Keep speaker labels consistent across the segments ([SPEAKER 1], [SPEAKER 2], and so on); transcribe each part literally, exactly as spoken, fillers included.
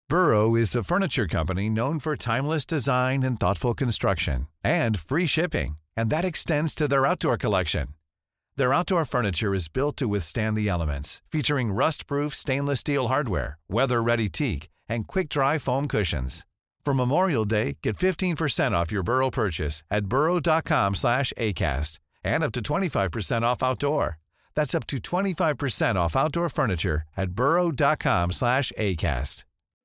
[SPEAKER 1] Burrow is a furniture company known for timeless design and thoughtful construction, and free shipping, and that extends to their outdoor collection. Their outdoor furniture is built to withstand the elements, featuring rust-proof stainless steel hardware, weather-ready teak, and quick-dry foam cushions. For Memorial Day, get fifteen percent off your Burrow purchase at burrow.com slash ACAST and up to twenty-five percent off outdoor. That's up to twenty-five percent off outdoor furniture at burrow.com slash ACAST.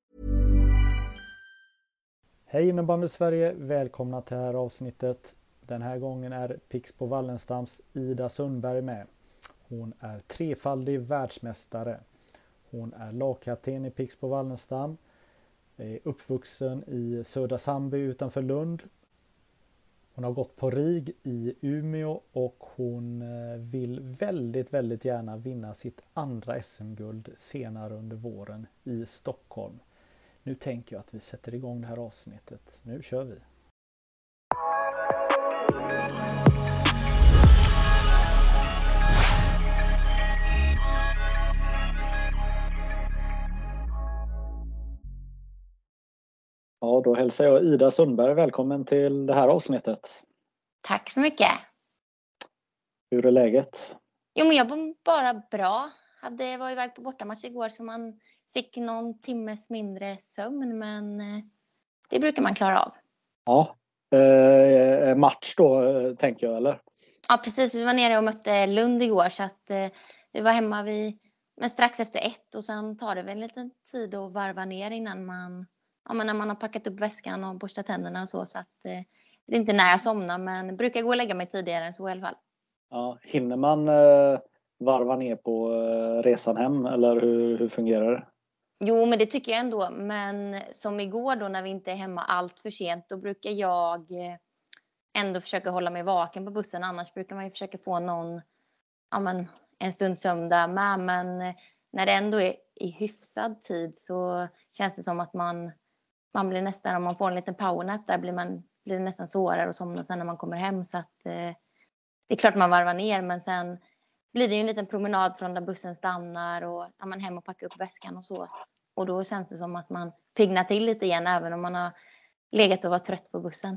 [SPEAKER 2] Hej innebandy Sverige, välkomna till det här avsnittet. Den här gången är Pixbo Wallenstams Ida Sundberg med. Hon är trefaldig världsmästare. Hon är lagkapten i Pixbo Wallenstam. Är uppvuxen i Södra Sandby utanför Lund. Hon har gått på RIG i Umeå och hon vill väldigt, väldigt gärna vinna sitt andra S M-guld senare under våren i Stockholm. Nu tänker jag att vi sätter igång det här avsnittet. Nu kör vi! Ja, då hälsar jag Ida Sundberg välkommen till det här avsnittet.
[SPEAKER 3] Tack så mycket.
[SPEAKER 2] Hur är läget?
[SPEAKER 3] Jo, men jag var bara bra. Hade var iväg på bortamatch igår så man fick någon timmes mindre sömn, men det brukar man klara av.
[SPEAKER 2] Ja, eh, match då tänker jag, eller?
[SPEAKER 3] Ja, precis. Vi var nere och mötte Lund igår så att eh, vi var hemma vid, men strax efter ett och sen tar det väl en liten tid att varva ner innan man, ja, men när man har packat upp väskan och borstat tänderna och så, så att eh, det är inte när jag somnar, men brukar gå och lägga mig tidigare än så i alla fall.
[SPEAKER 2] Ja, hinner man eh, varva ner på eh, resan hem eller hur, hur fungerar det?
[SPEAKER 3] Jo, men det tycker jag ändå. Men som igår då när vi inte är hemma allt för sent, då brukar jag ändå försöka hålla mig vaken på bussen. Annars brukar man ju försöka få någon, ja men, en stund sömn där med. Men när det ändå är i hyfsad tid så känns det som att man, man blir nästan, om man får en liten powernap där blir, man, blir det nästan svårare att somna sen när man kommer hem. Så att eh, det är klart man varvar ner, men sen blir det ju en liten promenad från där bussen stannar och ja, man hem och packar upp väskan och så. Och då känns det som att man piggnar till lite igen även om man har legat och varit trött på bussen.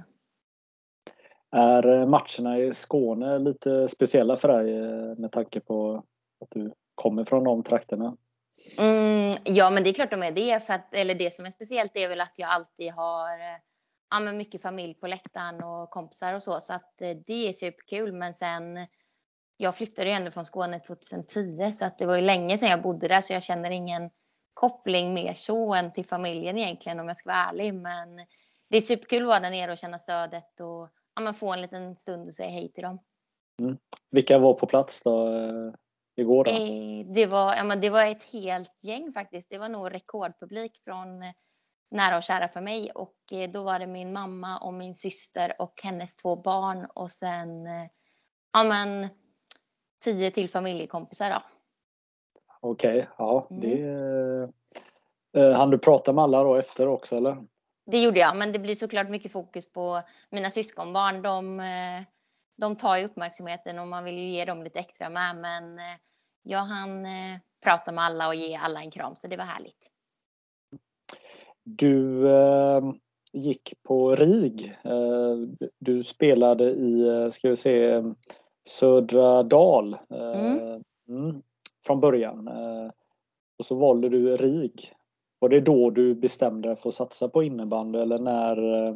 [SPEAKER 2] Är matcherna i Skåne lite speciella för dig med tanke på att du kommer från de trakterna?
[SPEAKER 3] Mm, ja, men det är klart de är det. För att, eller det som är speciellt är väl att jag alltid har ja, men mycket familj på läktaren och kompisar och så. Så att det är superkul. Men sen, jag flyttade ju ändå från Skåne tjugohundratio så att det var ju länge sedan jag bodde där så jag känner ingen koppling mer så än till familjen egentligen om jag ska vara ärlig. Men det är superkul att vara där nere och känna stödet och ja, man får en liten stund och säga hej till dem.
[SPEAKER 2] Mm. Vilka var på plats då eh, igår då?
[SPEAKER 3] Eh, det, var, ja, men det var ett helt gäng faktiskt. Det var nog rekordpublik från eh, nära och kära för mig. Och eh, då var det min mamma och min syster och hennes två barn. Och sen eh, ja, men, tio till familjekompisar då.
[SPEAKER 2] Okej, okay, ja. Mm. Det, eh, hann du prata med alla då efter också eller?
[SPEAKER 3] Det gjorde jag, men det blir såklart mycket fokus på mina syskonbarn. De, de tar ju uppmärksamheten och man vill ju ge dem lite extra med. Men jag hann prata med alla och ge alla en kram, så det var härligt.
[SPEAKER 2] Du eh, gick på RIG. Eh, du spelade i, ska vi se, Södra Dal eh, mm. Mm, från början. Eh, och så valde du RIG. Var det då du bestämde dig för att satsa på innebandy eller när,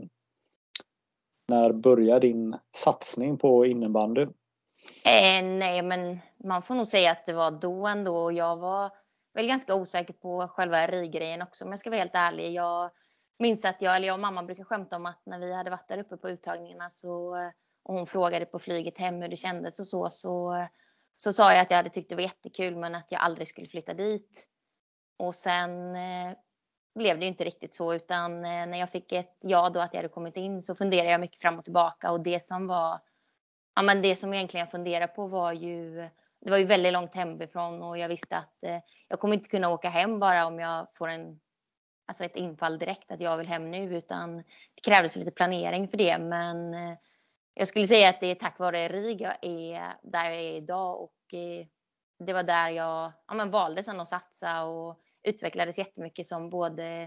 [SPEAKER 2] när började din satsning på innebandy?
[SPEAKER 3] Eh, nej, men man får nog säga att det var då ändå. Jag var väl ganska osäker på själva RIG-grejen också, om jag ska vara helt ärlig. Jag minns att jag, eller jag och mamma brukar skämta om att när vi hade varit där uppe på uttagningarna så, och hon frågade på flyget hem hur det kändes och så, så, så sa jag att jag hade tyckt det var jättekul men att jag aldrig skulle flytta dit. Och sen eh, blev det ju inte riktigt så, utan eh, när jag fick ett ja då att jag hade kommit in så funderade jag mycket fram och tillbaka. Och det som var, ja men det som jag egentligen funderade på var ju, det var ju väldigt långt hemifrån och jag visste att eh, jag kommer inte kunna åka hem bara om jag får en, alltså ett infall direkt att jag vill hem nu, utan det krävdes lite planering för det. Men eh, jag skulle säga att det är tack vare RIG jag är där jag är idag och eh, det var där jag ja, men valde sen att satsa och utvecklades jättemycket som både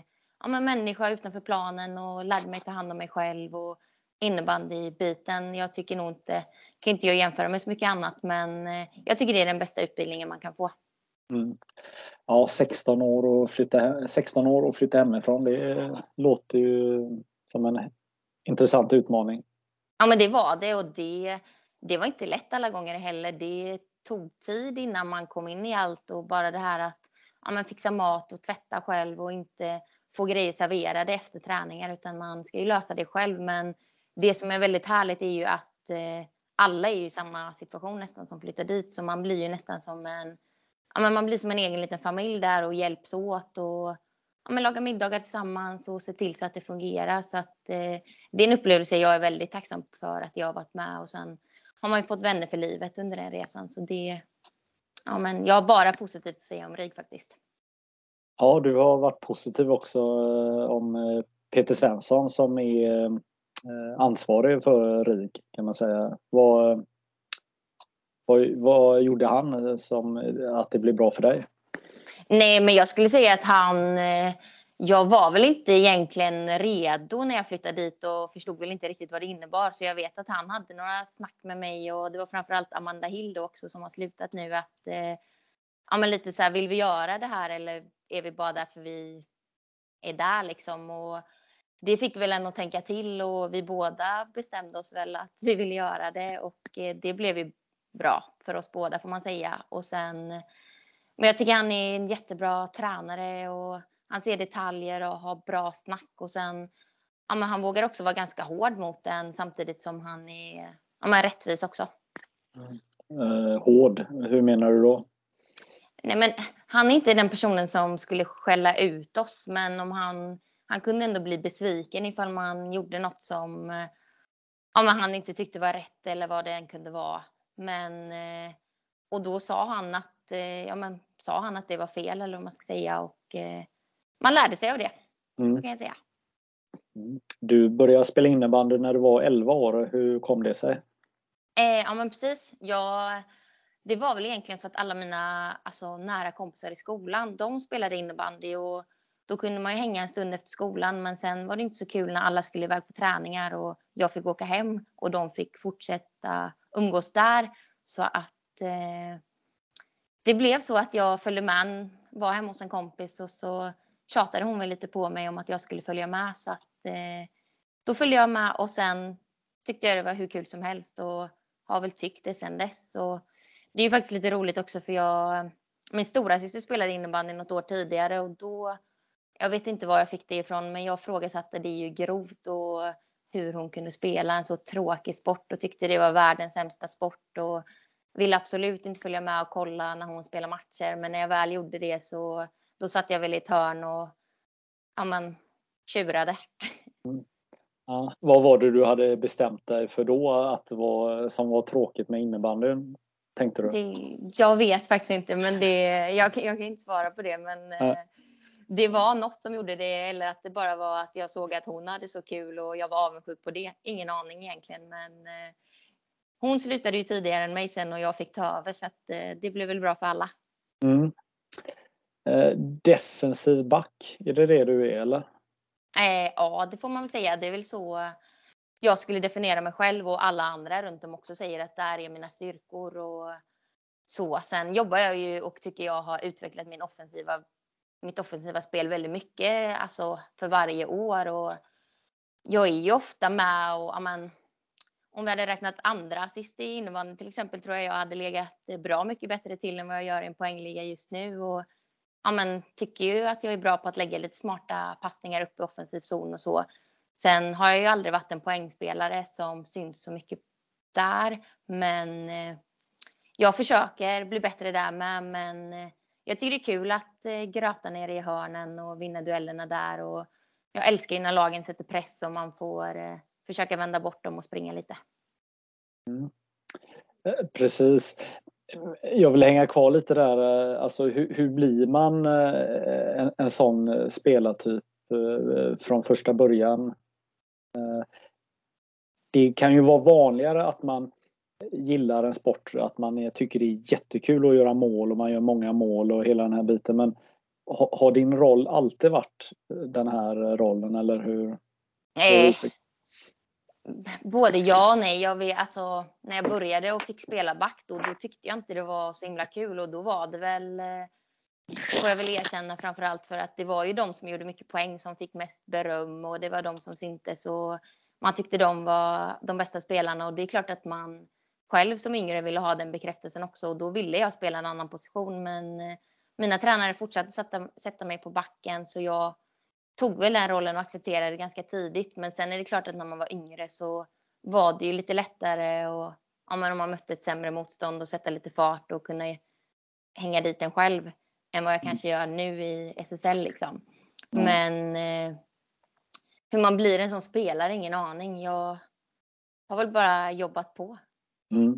[SPEAKER 3] ja, men människa utanför planen och lärde mig ta hand om mig själv och innebandybiten. Jag tycker nog inte, kan inte jag jämföra med så mycket annat, men eh, jag tycker det är den bästa utbildningen man kan få.
[SPEAKER 4] Mm. Ja, sexton år och flytta, sexton år och flytta hemifrån, det låter ju som en intressant utmaning.
[SPEAKER 3] Ja, men det var det, och det, det var inte lätt alla gånger heller. Det tog tid innan man kom in i allt, och bara det här att ja, men fixa mat och tvätta själv och inte få grejer serverade efter träningar, utan man ska ju lösa det själv. Men det som är väldigt härligt är ju att eh, alla är ju i samma situation nästan som flyttar dit, så man blir ju nästan som en, ja, men man blir som en egen liten familj där och hjälps åt och ja, men laga middagar tillsammans och se till så att det fungerar. Så att eh, det är en upplevelse jag är väldigt tacksam för att jag har varit med, och sen har man ju fått vänner för livet under den resan. Så det, ja, men jag har bara positivt att säga om RIG faktiskt.
[SPEAKER 4] Ja, du har varit positiv också eh, om eh, Peter Svensson som är eh, ansvarig för RIG, kan man säga. Vad, vad, vad gjorde han som att det blev bra för dig?
[SPEAKER 3] Nej, men jag skulle säga att han, eh, jag var väl inte egentligen redo när jag flyttade dit och förstod väl inte riktigt vad det innebar. Så jag vet att han hade några snack med mig, och det var framförallt Amanda Hill också som har slutat nu, att eh, ja, men lite så här, vill vi göra det här eller är vi bara där för vi är där liksom? Och det fick väl en att tänka till, och vi båda bestämde oss väl att vi ville göra det, och eh, det blev ju bra för oss båda får man säga. Och sen, men jag tycker han är en jättebra tränare, och han ser detaljer och har bra snack, och sen ja, men han vågar också vara ganska hård mot den samtidigt som han är ja, men rättvis också.
[SPEAKER 4] Uh, hård, hur menar du då?
[SPEAKER 3] Nej, men han är inte den personen som skulle skälla ut oss, men om han, han kunde ändå bli besviken ifall man gjorde något som ja, men han inte tyckte var rätt eller vad det än kunde vara. Men, och då sa han att, ja, men, sa han att det var fel eller vad man ska säga, och eh, man lärde sig av det. Mm. Så kan jag säga.
[SPEAKER 4] Du började spela innebandy när du var elva år. Hur kom det sig?
[SPEAKER 3] Eh, ja, men precis. Jag, det var väl egentligen för att alla mina alltså, nära kompisar i skolan, de spelade innebandy, och då kunde man ju hänga en stund efter skolan. Men sen var det inte så kul när alla skulle iväg på träningar och jag fick åka hem och de fick fortsätta umgås där. Så att eh, det blev så att jag följde med, var hemma hos en kompis, och så tjatade hon väl lite på mig om att jag skulle följa med. Så att eh, då följde jag med, och sen tyckte jag det var hur kul som helst och har väl tyckt det sen dess. Och det är ju faktiskt lite roligt också, för jag, min stora syster spelade innebandy något år tidigare, och då, jag vet inte var jag fick det ifrån, men jag frågasatte det ju grovt, och hur hon kunde spela en så tråkig sport och tyckte det var världens sämsta sport, och ville absolut inte följa med och kolla när hon spelar matcher. Men när jag väl gjorde det, så då satt jag väl i ett hörn och ja, men, tjurade.
[SPEAKER 4] Mm. Ja, vad var det du hade bestämt dig för då att det var, som var tråkigt med innebandyn, tänkte du?
[SPEAKER 3] Det, jag vet faktiskt inte, men det, jag, jag kan inte svara på det. Men ja. Det var något som gjorde det, eller att det bara var att jag såg att hon hade så kul och jag var avundsjuk på det. Ingen aning egentligen, men eh, hon slutade ju tidigare än mig sen och jag fick ta över, så att eh, det blev väl bra för alla.
[SPEAKER 4] Mm. Eh, defensiv back, är det det du är eller?
[SPEAKER 3] Eh, ja, det får man väl säga. Det är väl så jag skulle definiera mig själv, och alla andra runt om också säger att där är mina styrkor och så. Sen jobbar jag ju och tycker jag har utvecklat min offensiva, mitt offensiva spel väldigt mycket, alltså för varje år, och jag är ju ofta med, och amen, om vi hade räknat andra assist i innebandy till exempel, tror jag jag hade legat bra mycket bättre till än vad jag gör i en poängliga just nu, och ja, men, tycker ju att jag är bra på att lägga lite smarta passningar upp i offensiv zon och så. Sen har jag ju aldrig varit en poängspelare som syns så mycket där, men eh, jag försöker bli bättre där med, men eh, jag tycker det är kul att eh, gröta ner i hörnen och vinna duellerna där, och jag älskar ju när lagen sätter press och man får eh, försöka vända bort dem och springa lite.
[SPEAKER 4] Mm. Precis. Jag vill hänga kvar lite där. Alltså, hur, hur blir man en, en sån spelartyp från första början? Det kan ju vara vanligare att man gillar en sport, att man tycker det är jättekul att göra mål och man gör många mål och hela den här biten. Men ha, har din roll alltid varit den här rollen eller hur?
[SPEAKER 3] Eh, både ja och nej. Jag vet, alltså, när jag började och fick spela back då, då tyckte jag inte det var så himla kul. Och då var det väl, eh, får jag väl erkänna, framförallt för att det var ju de som gjorde mycket poäng som fick mest beröm. Och det var de som syntes. Och man tyckte de var de bästa spelarna. Och det är klart att man själv som yngre ville ha den bekräftelsen också. Och då ville jag spela en annan position. Men eh, mina tränare fortsatte sätta, sätta mig på backen. Så jag tog väl den rollen och accepterade det ganska tidigt. Men sen är det klart att när man var yngre så var det ju lite lättare. Och, ja, men om man mötte ett sämre motstånd och sätta lite fart och kunna hänga dit en själv. Än vad jag kanske gör nu i S S L liksom. Mm. Men eh, hur man blir en sån spelare, ingen aning. Jag har väl bara jobbat på.
[SPEAKER 4] Mm.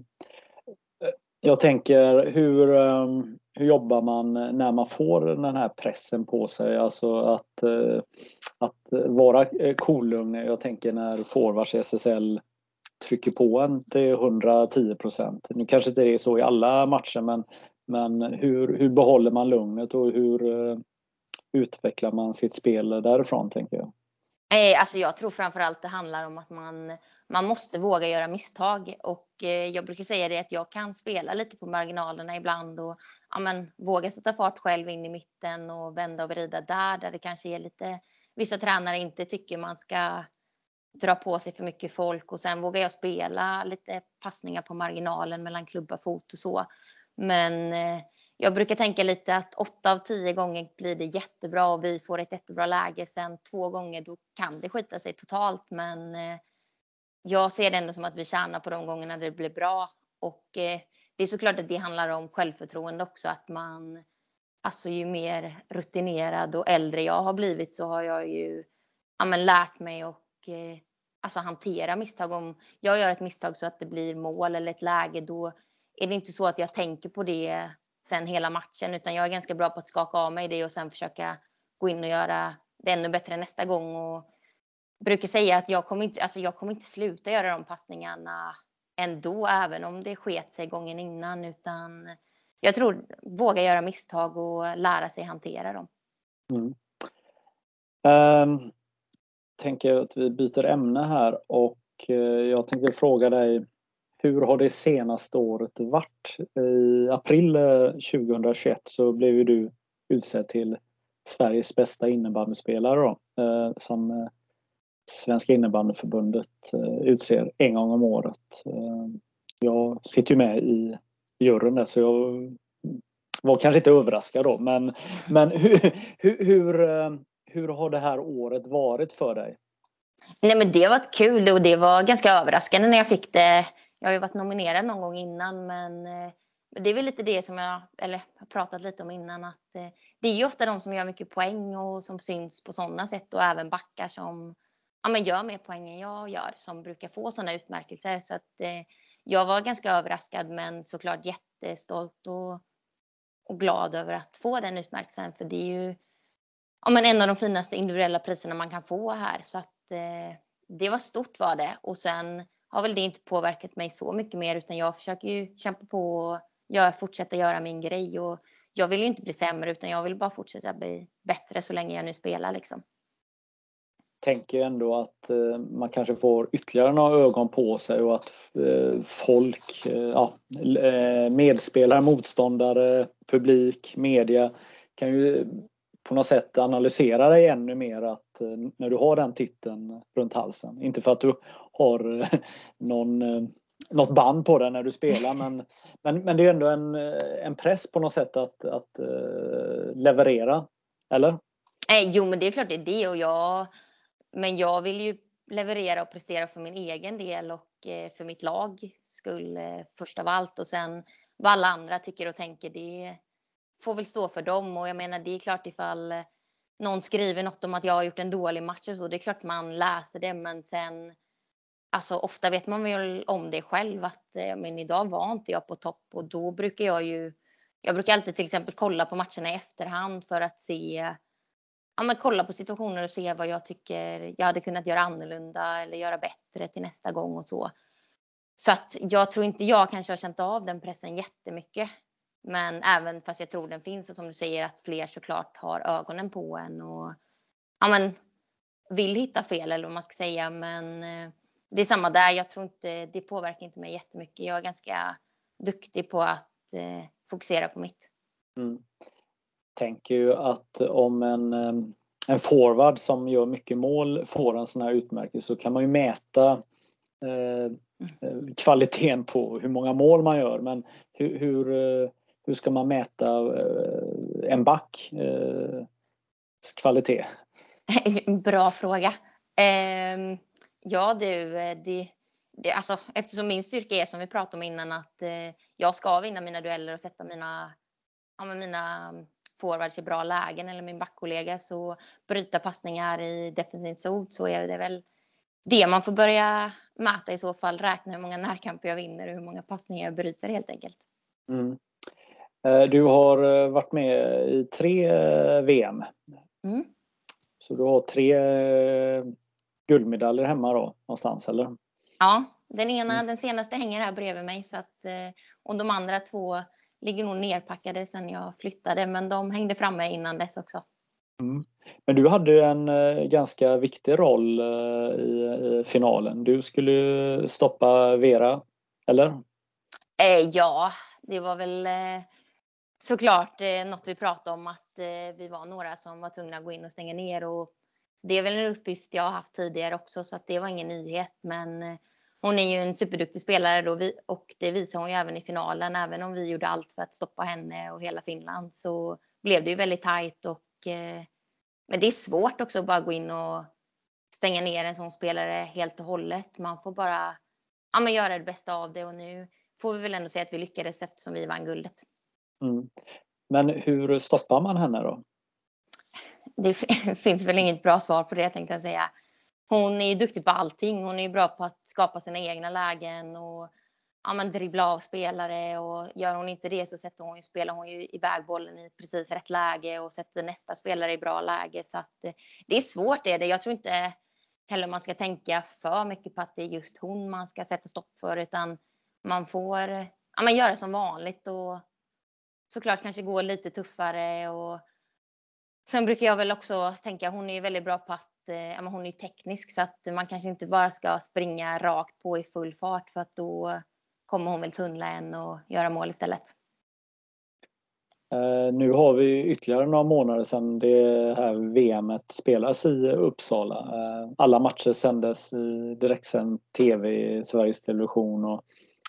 [SPEAKER 4] Jag tänker, hur, hur jobbar man när man får den här pressen på sig? Alltså att, att vara kolugn. Jag tänker när forwards i S S L trycker på en till hundratio procent. Nu kanske inte det är så i alla matcher, men, men hur, hur behåller man lugnet och hur utvecklar man sitt spel därifrån, tänker jag?
[SPEAKER 3] Alltså jag tror framförallt det handlar om att man, man måste våga göra misstag. Och jag brukar säga det att jag kan spela lite på marginalerna ibland. Och ja, men, våga sätta fart själv in i mitten och vända och vrida där. Där det kanske är lite, vissa tränare inte tycker man ska dra på sig för mycket folk. Och sen vågar jag spela lite passningar på marginalen mellan klubba, fot och så. Men eh, jag brukar tänka lite att åtta av tio gånger blir det jättebra och vi får ett jättebra läge. Sen två gånger då kan det skita sig totalt. Men eh, jag ser det ändå som att vi tjänar på de gångerna det blir bra. Och eh, det är såklart att det handlar om självförtroende också. Att man, alltså ju mer rutinerad och äldre jag har blivit så har jag ju ja, men lärt mig och eh, alltså hantera misstag. Om jag gör ett misstag så att det blir mål eller ett läge, då är det inte så att jag tänker på det sen hela matchen, utan jag är ganska bra på att skaka av mig det och sen försöka gå in och göra det ännu bättre nästa gång. Och brukar säga att jag kommer inte, alltså jag kommer inte sluta göra de passningarna ändå, även om det sket sig gången innan, utan jag tror våga göra misstag och lära sig hantera dem.
[SPEAKER 4] Mm. Um, tänker att vi byter ämne här och uh, jag tänkte fråga dig, hur har det senaste året varit? I april tjugohundratjugoett så blev ju du utsedd till Sveriges bästa innebandyspelare då, uh, som uh, Svenska innebandyförbundet uh, utser en gång om året. Uh, jag sitter ju med i juryn där, så jag var kanske inte överraskad då, men, men hur, hur, hur, hur har det här året varit för dig?
[SPEAKER 3] Nej, men det var kul och det var ganska överraskande när jag fick det. Jag har ju varit nominerad någon gång innan, men det är väl lite det som jag eller har pratat lite om innan, att det är ju ofta de som gör mycket poäng och som syns på sådana sätt, och även backar som ja, men gör mer poäng än jag gör som brukar få sådana utmärkelser. Så att jag var ganska överraskad, men såklart jättestolt och och glad över att få den utmärkelsen, för det är ju ja, men en av de finaste individuella priserna man kan få här, så att eh, det var stort var det. Och sen har väl det inte påverkat mig så mycket mer, utan jag försöker ju kämpa på och gör, fortsätta göra min grej, och jag vill ju inte bli sämre, utan jag vill bara fortsätta bli bättre så länge jag nu spelar liksom.
[SPEAKER 4] Tänker ändå att eh, man kanske får ytterligare några ögon på sig, och att eh, folk, eh, ja, medspelare, motståndare, publik, media kan ju på något sätt analysera dig ännu mer, att eh, när du har den titeln runt halsen. Inte för att du har eh, någon, eh, något band på dig när du spelar, men, men, men det är ändå en, en press på något sätt att, att eh, leverera, eller?
[SPEAKER 3] Eh, jo, men det är klart det är det, och jag Men jag vill ju leverera och prestera för min egen del och för mitt lag skulle först av allt. Och sen vad alla andra tycker och tänker, det får väl stå för dem. Och jag menar, det är klart ifall någon skriver något om att jag har gjort en dålig match och så, det är klart man läser det. Men sen, alltså ofta vet man väl om det själv, att men idag var inte jag på topp. Och då brukar jag ju, jag brukar alltid till exempel kolla på matcherna i efterhand för att se, ja, men kolla på situationer och se vad jag tycker jag hade kunnat göra annorlunda eller göra bättre till nästa gång och så. Så att jag tror inte jag kanske har känt av den pressen jättemycket. Men även fast jag tror den finns och som du säger att fler såklart har ögonen på en och ja, men, vill hitta fel eller vad man ska säga. Men eh, det är samma där. Jag tror inte, det påverkar inte mig jättemycket. Jag är ganska duktig på att eh, fokusera på mitt.
[SPEAKER 4] Mm. Tänker ju att om en, en forward som gör mycket mål får en sån här utmärkelse så kan man ju mäta eh, kvaliteten på hur många mål man gör. Men hur, hur, hur ska man mäta eh, en back eh, kvalitet?
[SPEAKER 3] Bra fråga. Eh, ja du, det, det, alltså, eftersom min styrka är som vi pratade om innan att eh, jag ska vinna mina dueller och sätta mina, ja, med mina forwards i bra lägen eller min backkollega så bryta passningar i defensiv zon så är det väl det man får börja mäta i så fall, räkna hur många närkamper jag vinner och hur många passningar jag bryter helt enkelt.
[SPEAKER 4] Mm. Du har varit med i tre V M.
[SPEAKER 3] Mm.
[SPEAKER 4] Så du har tre guldmedaljer hemma då någonstans eller?
[SPEAKER 3] Ja, den ena,
[SPEAKER 4] mm.
[SPEAKER 3] den senaste hänger här bredvid mig så att, och de andra två ligger nog nerpackade sedan jag flyttade men de hängde framme innan dess också.
[SPEAKER 4] Mm. Men du hade en eh, ganska viktig roll eh, i, i finalen. Du skulle stoppa Vera, eller?
[SPEAKER 3] Eh, ja, det var väl eh, såklart eh, något vi pratade om att eh, vi var några som var tvungna att gå in och stänga ner och det är väl en uppgift jag har haft tidigare också så att det var ingen nyhet men eh, hon är ju en superduktig spelare då vi, och det visar hon ju även i finalen. Även om vi gjorde allt för att stoppa henne och hela Finland så blev det ju väldigt tajt och eh, men det är svårt också att bara gå in och stänga ner en sån spelare helt och hållet. Man får bara ja, men göra det bästa av det och nu får vi väl ändå säga att vi lyckades eftersom vi vann guldet.
[SPEAKER 4] Mm. Men hur stoppar man henne då?
[SPEAKER 3] Det finns väl inget bra svar på det tänkte jag säga. Hon är ju duktig på allting. Hon är ju bra på att skapa sina egna lägen och ja, men dribbla av spelare och gör hon inte det så sätter hon ju, spelar hon ju iväg bollen i precis rätt läge och sätter nästa spelare i bra läge så att det är svårt det är det. Jag tror inte heller man ska tänka för mycket på att det är just hon man ska sätta stopp för utan man får ja, men göra som vanligt och såklart kanske gå lite tuffare och sen brukar jag väl också tänka hon är ju väldigt bra på att ja, men hon är ju teknisk så att man kanske inte bara ska springa rakt på i full fart för att då kommer hon väl tunnla en och göra mål istället.
[SPEAKER 4] Uh, nu har vi ytterligare några månader sedan det här V M:et spelas i Uppsala. Uh, alla matcher sändes i direktsänd tv i Sveriges Television. Och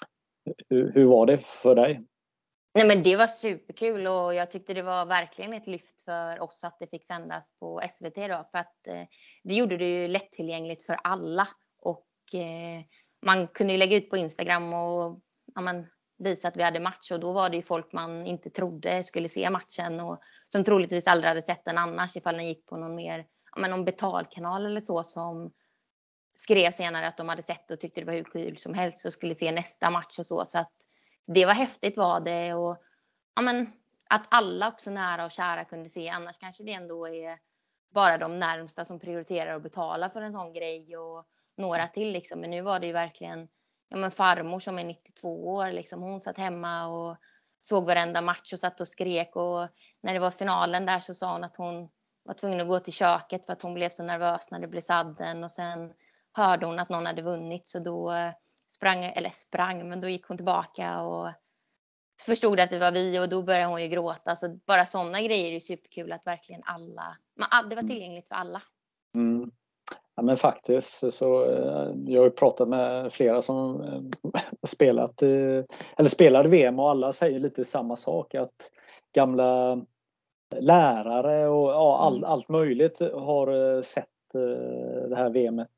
[SPEAKER 4] hur, hur var det för dig?
[SPEAKER 3] Nej, men det var superkul och jag tyckte det var verkligen ett lyft för oss att det fick sändas på S V T då för att eh, det gjorde det ju lättillgängligt för alla och eh, man kunde ju lägga ut på Instagram och ja, men, visa att vi hade match och då var det ju folk man inte trodde skulle se matchen och som troligtvis aldrig hade sett den annars ifall den gick på någon mer ja, men någon betalkanal eller så som skrev senare att de hade sett och tyckte det var hur kul som helst och skulle se nästa match och så så att det var häftigt var det och ja, men, att alla också nära och kära kunde se. Annars kanske det ändå är bara de närmsta som prioriterar att betala för en sån grej och några till liksom. Men nu var det ju verkligen ja, men farmor som är nittiotvå år liksom. Hon satt hemma och såg varenda match och satt och skrek och när det var finalen där så sa hon att hon var tvungen att gå till köket för att hon blev så nervös när det blev sadden och sen hörde hon att någon hade vunnit så då sprang, eller sprang, men då gick hon tillbaka och förstod att det var vi och då började hon ju gråta. Så bara sådana grejer är ju superkul att verkligen alla, det var tillgängligt för alla.
[SPEAKER 4] Mm. Ja men faktiskt så jag har ju pratat med flera som spelat eller spelade V M och alla säger lite samma sak att gamla lärare och ja, all, allt möjligt har sett det här V M:et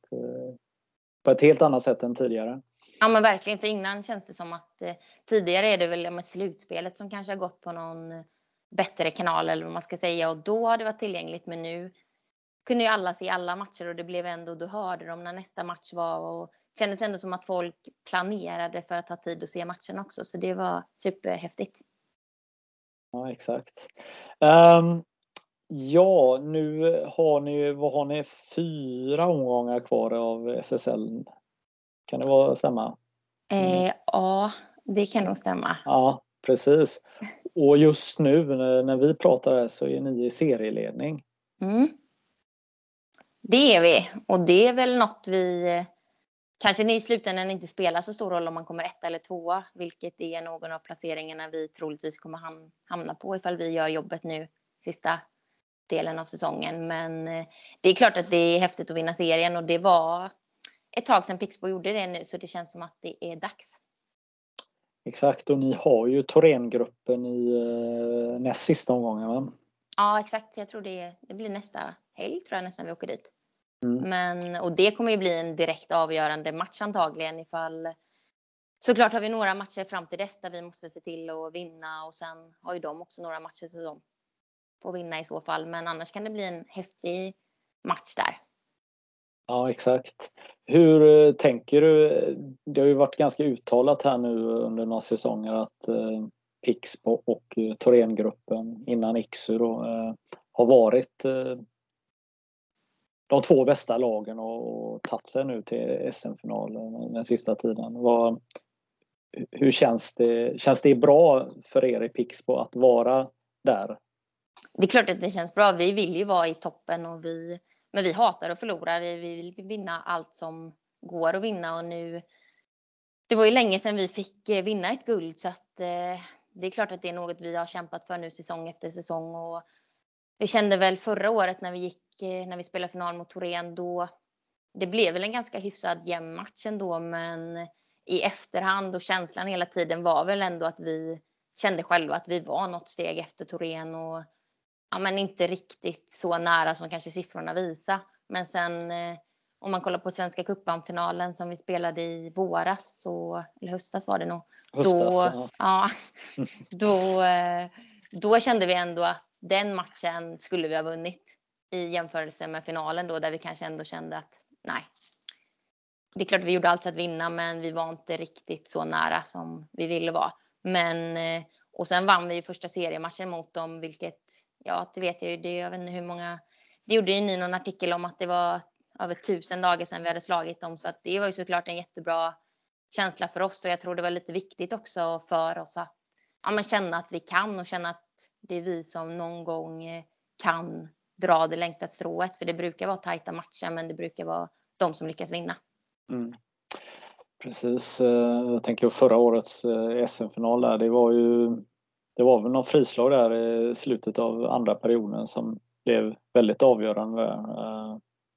[SPEAKER 4] på ett helt annat sätt än tidigare.
[SPEAKER 3] Ja men verkligen, för innan känns det som att eh, tidigare är det väl med slutspelet som kanske har gått på någon bättre kanal eller vad man ska säga och då har det varit tillgängligt men nu kunde ju alla se alla matcher och det blev ändå, då hörde de när nästa match var och kändes ändå som att folk planerade för att ha tid att se matchen också så det var superhäftigt.
[SPEAKER 4] Ja exakt. Um... Ja, nu har ni, vad har ni, fyra omgångar kvar av S S L. Kan det vara stämma?
[SPEAKER 3] Mm. Eh, ja, det kan nog stämma.
[SPEAKER 4] Ja, precis. Och just nu när, när vi pratar här så är ni i serieledning.
[SPEAKER 3] Mm. Det är vi. Och det är väl något vi... Kanske i slutändan inte spelar så stor roll om man kommer ett eller tvåa. Vilket är någon av placeringarna vi troligtvis kommer ham- hamna på ifall vi gör jobbet nu sista delen av säsongen. Men det är klart att det är häftigt att vinna serien. Och det var ett tag sedan Pixbo gjorde det nu. Så det känns som att det är dags.
[SPEAKER 4] Exakt, och ni har ju Thorengruppen i eh, näst sista omgången, va?
[SPEAKER 3] Ja, exakt. Jag tror det, det blir nästa helg tror jag nästan vi åker dit.
[SPEAKER 4] Mm.
[SPEAKER 3] Men, och det kommer ju bli en direkt avgörande match antagligen ifall... Såklart har vi några matcher fram till dess där vi måste se till att vinna. Och sen har ju de också några matcher som de får vinna i så fall. Men annars kan det bli en häftig match där.
[SPEAKER 4] Ja, exakt. Hur eh, tänker du? Det har ju varit ganska uttalat här nu under några säsonger att eh, Pixbo och eh, Thorengruppen innan Iksu då, eh, har varit eh, de två bästa lagen och, och tagit sig nu till S M-finalen den sista tiden. Vad, hur känns det? Känns det bra för er i Pixbo att vara där?
[SPEAKER 3] Det är klart att det känns bra. Vi vill ju vara i toppen och vi... Men vi hatar att förlora. Vi vill vinna allt som går att vinna. Och nu... Det var ju länge sedan vi fick vinna ett guld. Så att, eh, det är klart att det är något vi har kämpat för nu säsong efter säsong. Och vi kände väl förra året när vi gick... Eh, när vi spelade final mot Torén. Då... Det blev väl en ganska hyfsad jämn match ändå. Men i efterhand och känslan hela tiden var väl ändå att vi kände själva att vi var något steg efter Torén. Och... Ja, men inte riktigt så nära som kanske siffrorna visar. Men sen eh, om man kollar på Svenska cupen-finalen som vi spelade i våras, så, eller höstas var det nog.
[SPEAKER 4] Höstas,
[SPEAKER 3] då,
[SPEAKER 4] ja.
[SPEAKER 3] Ja, då, eh, då kände vi ändå att den matchen skulle vi ha vunnit i jämförelse med finalen då, där vi kanske ändå kände att nej. Det är klart vi gjorde allt för att vinna, men vi var inte riktigt så nära som vi ville vara. Men, eh, och sen vann vi ju första seriematchen mot dem, vilket... Ja, det vet jag ju. Det, jag vet inte hur många... Det gjorde ju ni någon artikel om att det var över tusen dagar sedan vi hade slagit dem. Så att det var ju såklart en jättebra känsla för oss. Och jag tror det var lite viktigt också för oss att ja, men känna att vi kan. Och känna att det är vi som någon gång kan dra det längsta strået. För det brukar vara tajta matcher, men det brukar vara de som lyckas vinna.
[SPEAKER 4] Mm. Precis. Jag tänker förra årets S M-final där. Det var ju... Det var väl någon frislag där i slutet av andra perioden som blev väldigt avgörande. Uh,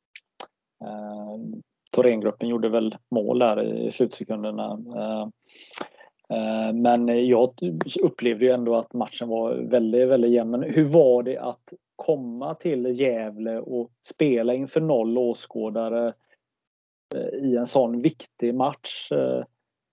[SPEAKER 4] uh, Thorengruppen gjorde väl mål där i slutsekunderna. Uh, uh, men jag upplevde ju ändå att matchen var väldigt, väldigt jämn. Men hur var det att komma till Gävle och spela inför noll åskådare uh, i en sån viktig match? Uh,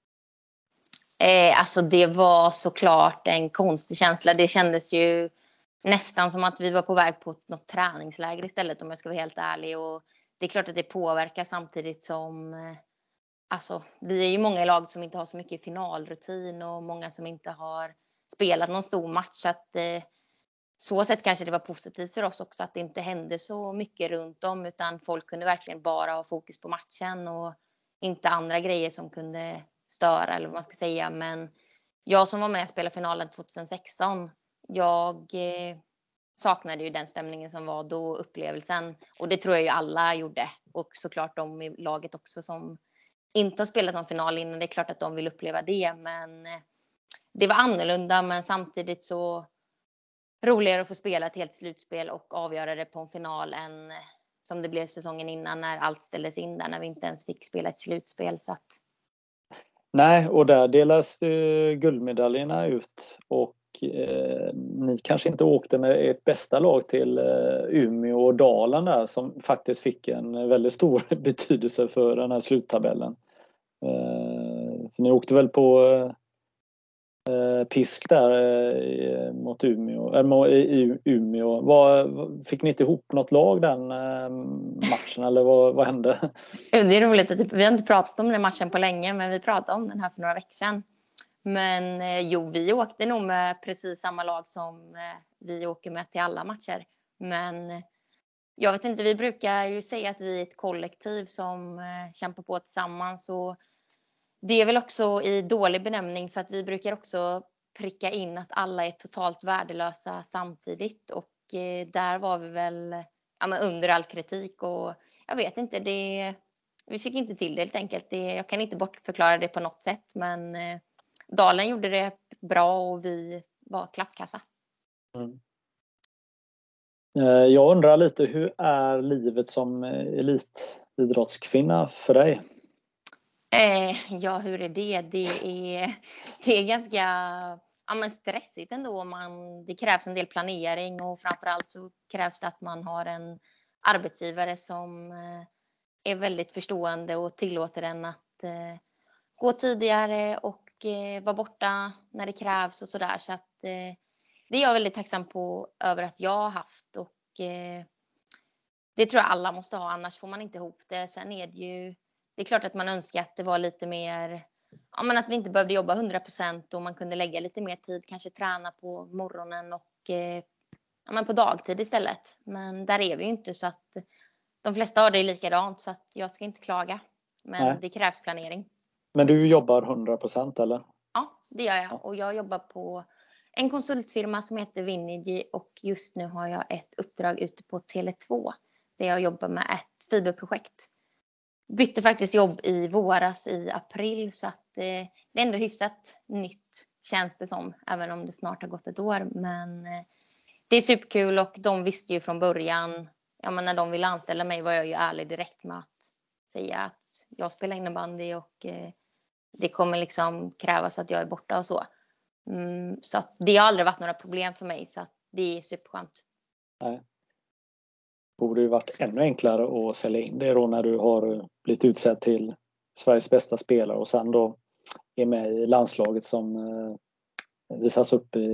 [SPEAKER 3] Eh, alltså det var såklart en konstig känsla. Det kändes ju nästan som att vi var på väg på något träningsläger istället, om jag ska vara helt ärlig. Och det är klart att det påverkar samtidigt som... Eh, alltså, vi är ju många i laget som inte har så mycket finalrutin och många som inte har spelat någon stor match. Så att eh, så sätt kanske det var positivt för oss också att det inte hände så mycket runt om, utan folk kunde verkligen bara ha fokus på matchen och inte andra grejer som kunde... störa eller vad man ska säga. Men jag som var med och spelade finalen tjugohundrasexton, jag eh, saknade ju den stämningen som var då, upplevelsen. Och det tror jag ju alla gjorde. Och såklart de i laget också som inte har spelat någon final innan. Det är klart att de vill uppleva det. Men eh, det var annorlunda, men samtidigt så roligare att få spela ett helt slutspel och avgöra det på en final än eh, som det blev säsongen innan när allt ställdes in där, när vi inte ens fick spela ett slutspel. Så att
[SPEAKER 4] Nej, och där delas eh, guldmedaljerna ut och eh, ni kanske inte åkte med ert bästa lag till eh, Umeå och Dalen där som faktiskt fick en väldigt stor betydelse för den här sluttabellen. Eh, för ni åkte väl på eh, pisk där eh, mot Umeå, äh, i Umeå. Var, fick ni inte ihop något lag den eh, matchen eller vad, vad hände?
[SPEAKER 3] det är roligt att typ, vi har inte pratat om den matchen på länge, men vi pratade om den här för några veckor sedan. Men eh, jo, vi åkte nog med precis samma lag som eh, vi åker med till alla matcher. Men eh, jag vet inte, vi brukar ju säga att vi är ett kollektiv som eh, kämpar på tillsammans. Och det är väl också i dålig benämning, för att vi brukar också pricka in att alla är totalt värdelösa samtidigt. Och eh, där var vi väl ja, men under all kritik. Och jag vet inte, det, vi fick inte till det helt enkelt. Det, jag kan inte bortförklara det på något sätt. Men eh, Dalen gjorde det bra och vi var klappkassa.
[SPEAKER 4] Mm. Jag undrar lite, hur är livet som elitidrottskvinna för dig?
[SPEAKER 3] Eh, ja, hur är det? Det är, det är ganska ja, men stressigt ändå. Man, det krävs en del planering och framförallt så krävs det att man har en arbetsgivare som eh, är väldigt förstående och tillåter en att eh, gå tidigare och eh, vara borta när det krävs och sådär. Så att eh, det är jag väldigt tacksam på över att jag har haft och eh, det tror jag alla måste ha, annars får man inte ihop det. Sen är det ju, det är klart att man önskar att det var lite mer, ja men att vi inte behövde jobba hundra procent och man kunde lägga lite mer tid, kanske träna på morgonen och eh, ja, men på dagtid istället. Men där är vi ju inte så att de flesta har det likadant så att jag ska inte klaga. Men
[SPEAKER 4] Nej.
[SPEAKER 3] Det krävs planering.
[SPEAKER 4] Men du jobbar hundra procent eller?
[SPEAKER 3] Ja, det gör jag. Och jag jobbar på en konsultfirma som heter Vinergy och just nu har jag ett uppdrag ute på Tele två där jag jobbar med ett fiberprojekt. Bytte faktiskt jobb i våras i april så att eh, det är ändå hyfsat nytt känns det som, även om det snart har gått ett år. Men eh, det är superkul och de visste ju från början, ja men när de ville anställa mig var jag ju ärlig direkt med att säga att jag spelar innebandy och eh, det kommer liksom krävas att jag är borta och så. Mm, så att det har aldrig varit några problem för mig så att det är superskönt.
[SPEAKER 4] Nej. Borde ju varit ännu enklare att sälja in det då när du har blivit utsedd till Sveriges bästa spelare och sen då är med i landslaget som eh, visas upp i,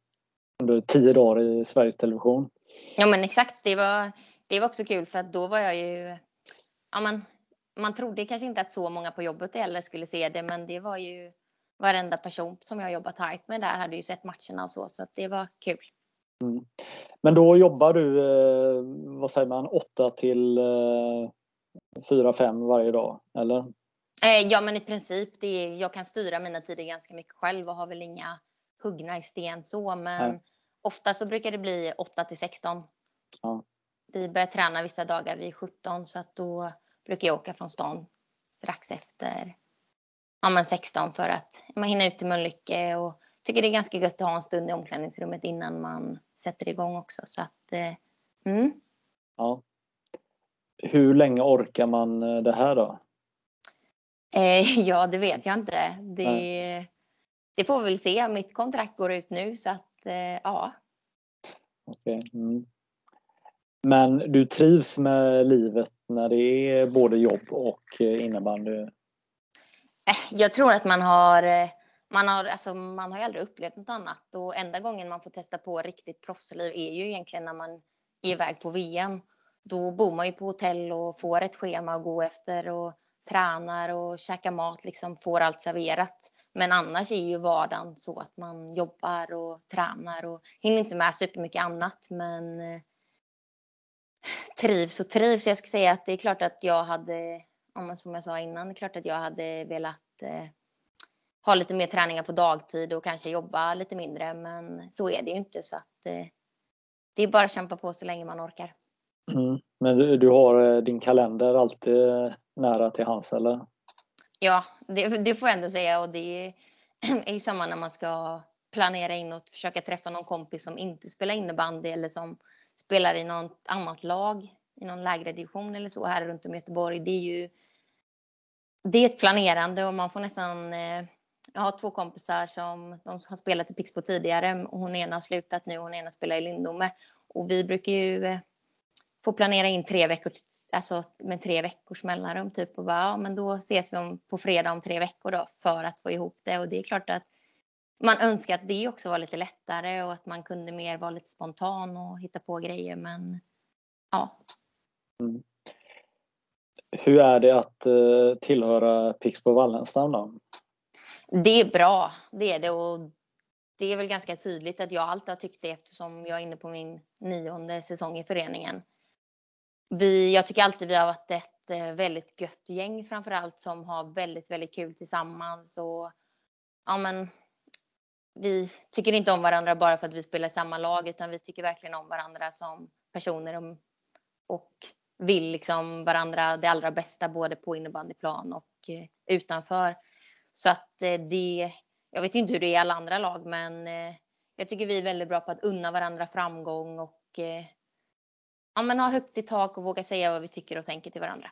[SPEAKER 4] under tio dagar i Sveriges Television.
[SPEAKER 3] Ja men exakt, det var, det var också kul för att då var jag ju, ja men man trodde kanske inte att så många på jobbet eller skulle se det, men det var ju varenda person som jag jobbat tajt med där hade ju sett matcherna och så, så att det var kul.
[SPEAKER 4] Mm. Men då jobbar du, eh, vad säger man, åtta till eh, fyra, fem varje dag, eller?
[SPEAKER 3] Eh, ja men i princip, det är, jag kan styra mina tider ganska mycket själv och har väl inga huggna i sten så, men
[SPEAKER 4] Nej.
[SPEAKER 3] ofta så brukar det bli åtta till sexton.
[SPEAKER 4] Ja.
[SPEAKER 3] Vi börjar träna vissa dagar vid sjutton så att då brukar jag åka från stan strax efter ja, men sexton för att man hinner ut till Mölnlycke och tycker det är ganska gött att ha en stund i omklädningsrummet innan man sätter igång också. Så att, eh, mm.
[SPEAKER 4] Ja. Hur länge orkar man det här då?
[SPEAKER 3] eh, ja, det vet jag inte. Det, det får vi väl se. Mitt kontrakt går ut nu så att eh, ja.
[SPEAKER 4] Okej. Mm. Men du trivs med livet när det är både jobb och innebandy?
[SPEAKER 3] Jag tror att man har, man har, alltså man har ju aldrig upplevt något annat. Och enda gången man får testa på riktigt proffsliv är ju egentligen när man är iväg på V M. Då bor man ju på hotell och får ett schema att gå efter och tränar och käkar mat, liksom får allt serverat. Men annars är ju vardagen så att man jobbar och tränar och hinner inte med supermycket annat. Men trivs och trivs. Jag ska säga att det är klart att jag hade, som jag sa innan, det är klart att jag hade velat eh, ha lite mer träningar på dagtid och kanske jobba lite mindre. Men så är det ju inte så att eh, det är bara att kämpa på så länge man orkar.
[SPEAKER 4] Mm. Men du, du har din kalender alltid nära till hands eller?
[SPEAKER 3] Ja, det, det får jag ändå säga och det är ju samma när man ska planera in och försöka träffa någon kompis som inte spelar innebandy eller som spelar i något annat lag i någon lägre division eller så här runt om Göteborg. Det är ju det är ett planerande och man får nästan eh, jag har två kompisar som de har spelat i Pixbo tidigare och hon ena har slutat nu och hon ena spelar i Lindome och vi brukar ju eh, få planera in tre veckor alltså med tre veckors mellanrum typ och bara, ja, men då ses vi om, på fredag om tre veckor då för att få ihop det och det är klart att man önskar att det också var lite lättare och att man kunde mer vara lite spontan och hitta på grejer men ja.
[SPEAKER 4] Mm. Hur är det att uh, tillhöra Pixbo Wallenstam då?
[SPEAKER 3] Det är bra, det är det och det är väl ganska tydligt att jag alltid har tyckt det eftersom jag är inne på min nionde säsong i föreningen. Vi, jag tycker alltid vi har varit ett eh, väldigt gött gäng framförallt som har väldigt, väldigt kul tillsammans och ja men vi tycker inte om varandra bara för att vi spelar i samma lag, utan vi tycker verkligen om varandra som personer och, och vill liksom varandra det allra bästa både på innebandyplan och eh, utanför. Så att eh, det, jag vet inte hur det är i alla andra lag, men eh, jag tycker vi är väldigt bra på att unna varandra framgång och eh, ja, men ha högt i tak och våga säga vad vi tycker och tänker till varandra.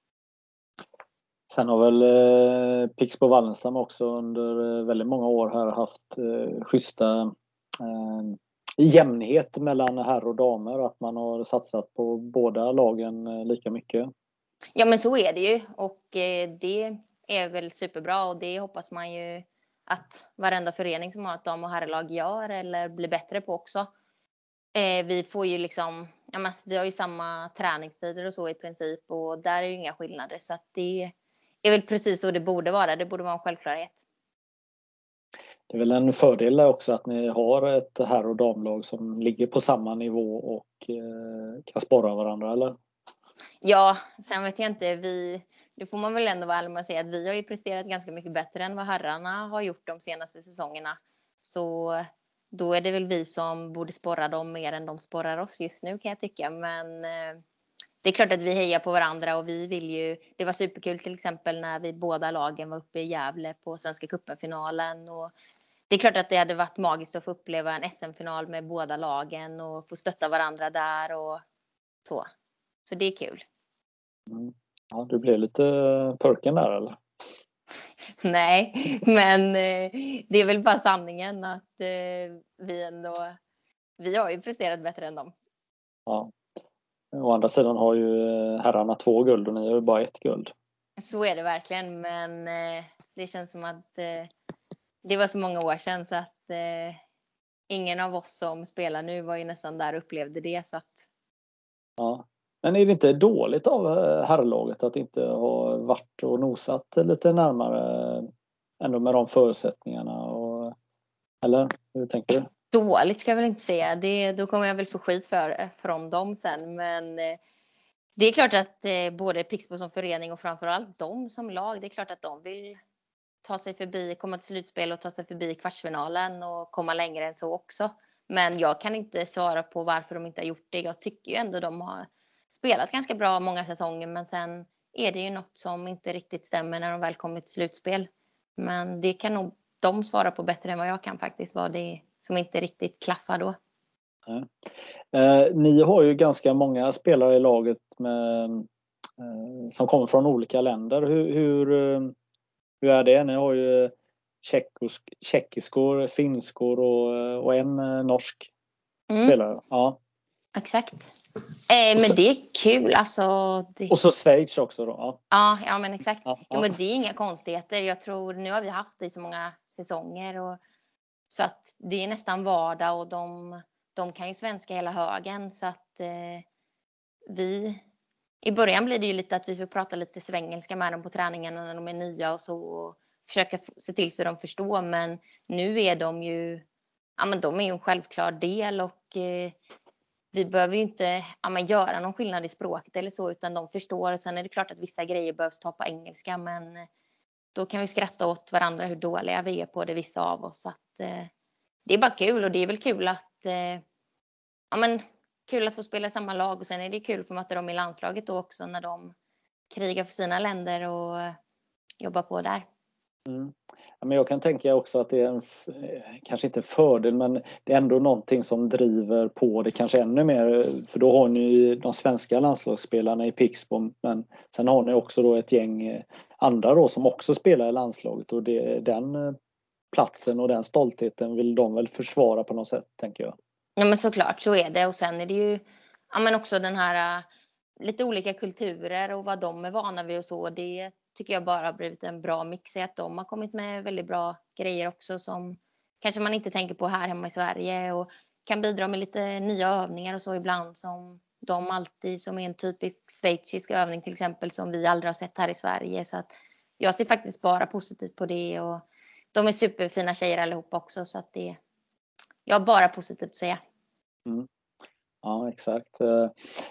[SPEAKER 4] Sen har väl eh, Pixbo Wallenstam också under eh, väldigt många år här haft eh, schyssta eh, jämnhet mellan herr och damer, att man har satsat på båda lagen eh, lika mycket.
[SPEAKER 3] Ja, men så är det ju, och eh, det är väl superbra, och det hoppas man ju att varenda förening som har ett dam- och herrlag gör eller blir bättre på också. Eh, vi får ju liksom, ja, men vi har ju samma träningstider och så i princip, och där är ju inga skillnader, så att det är väl precis så det borde vara. Det borde vara en självklarhet.
[SPEAKER 4] Det är väl en fördel också att ni har ett herr- och damlag som ligger på samma nivå och eh, kan sporra varandra, eller?
[SPEAKER 3] Ja, sen vet jag inte, vi, det får man väl ändå vara ärlig med att säga att vi har ju presterat ganska mycket bättre än vad herrarna har gjort de senaste säsongerna. Så då är det väl vi som borde sporra dem mer än de sporrar oss just nu, kan jag tycka. Men eh, det är klart att vi hejar på varandra, och vi vill ju, det var superkul till exempel när vi båda lagen var uppe i Gävle på Svenska cupen-finalen, och det är klart att det hade varit magiskt att få uppleva en S M-final med båda lagen och få stötta varandra där och så. Så det är kul.
[SPEAKER 4] Mm. Ja, du blev lite purken där, eller?
[SPEAKER 3] Nej, men eh, det är väl bara sanningen att eh, vi ändå, vi har ju presterat bättre än dem.
[SPEAKER 4] Ja. Å andra sidan har ju herrarna två guld och ni har ju bara ett guld.
[SPEAKER 3] Så är det verkligen, men eh, det känns som att eh, det var så många år sedan, så att eh, ingen av oss som spelar nu var ju nästan där och upplevde det. Så att...
[SPEAKER 4] Ja. Men är det inte dåligt av herrlaget att inte ha varit och nosat lite närmare ändå med de förutsättningarna? Och, eller hur tänker du?
[SPEAKER 3] Dåligt ska jag väl inte säga. Det, då kommer jag väl få skit för, från dem sen. Men eh, det är klart att eh, både Pixbo som förening och framförallt de som lag, det är klart att de vill ta sig förbi, komma till slutspel och ta sig förbi kvartsfinalen och komma längre än så också. Men jag kan inte svara på varför de inte har gjort det. Jag tycker ju ändå de har spelat ganska bra många säsonger, men sen är det ju något som inte riktigt stämmer när de väl kommer till slutspel. Men det kan nog de svara på bättre än vad jag kan faktiskt, vad det är som inte riktigt klaffar då.
[SPEAKER 4] Ja. Eh, ni har ju ganska många spelare i laget med, eh, som kommer från olika länder. Hur, hur, hur är det? Ni har ju tjeckisk, tjeckiskor, finskor och, och en norsk
[SPEAKER 3] Mm.
[SPEAKER 4] spelare. Ja.
[SPEAKER 3] Exakt. Eh, men det är kul. Alltså, det...
[SPEAKER 4] Och så Schweiz också då. Ja,
[SPEAKER 3] ja, ja men exakt.
[SPEAKER 4] Ja, ja.
[SPEAKER 3] Jo, men det är inga konstigheter. Jag tror, nu har vi haft det i så många säsonger. Och, så att det är nästan vardag, och de, de kan ju svenska hela högen. Så att eh, vi... I början blir det ju lite att vi får prata lite svengelska med dem på träningarna när de är nya och så. Och försöka se till så de förstår. Men nu är de ju... Ja, men de är ju en självklar del, och... Eh, vi behöver ju inte ja, men göra någon skillnad i språket eller så, utan de förstår. Sen är det klart att vissa grejer behövs ta på engelska, men då kan vi skratta åt varandra hur dåliga vi är på det, vissa av oss. Så att, eh, det är bara kul, och det är väl kul att eh, ja, men, kul att få spela i samma lag, och sen är det kul att få möta dem i landslaget då också när de krigar för sina länder och eh, jobbar på där.
[SPEAKER 4] Mm. Ja, men jag kan tänka också att det är en, kanske inte en fördel, men det är ändå någonting som driver på det kanske ännu mer, för då har ni de svenska landslagsspelarna i Pixbo, men sen har ni också då ett gäng andra då som också spelar i landslaget, och det, den platsen och den stoltheten vill de väl försvara på något sätt, tänker jag.
[SPEAKER 3] Ja, men såklart, så är det. Och sen är det ju ja, men också den här lite olika kulturer och vad de är vana vid och så. Det tycker jag bara har blivit en bra mix i att de har kommit med väldigt bra grejer också som kanske man inte tänker på här hemma i Sverige, och kan bidra med lite nya övningar och så ibland som de alltid, som är en typisk schweizisk övning till exempel som vi aldrig har sett här i Sverige. Så att jag ser faktiskt bara positivt på det, och de är superfina tjejer allihopa också, så att det jag har bara positivt att säga.
[SPEAKER 4] Mm. Ja, exakt. Eh,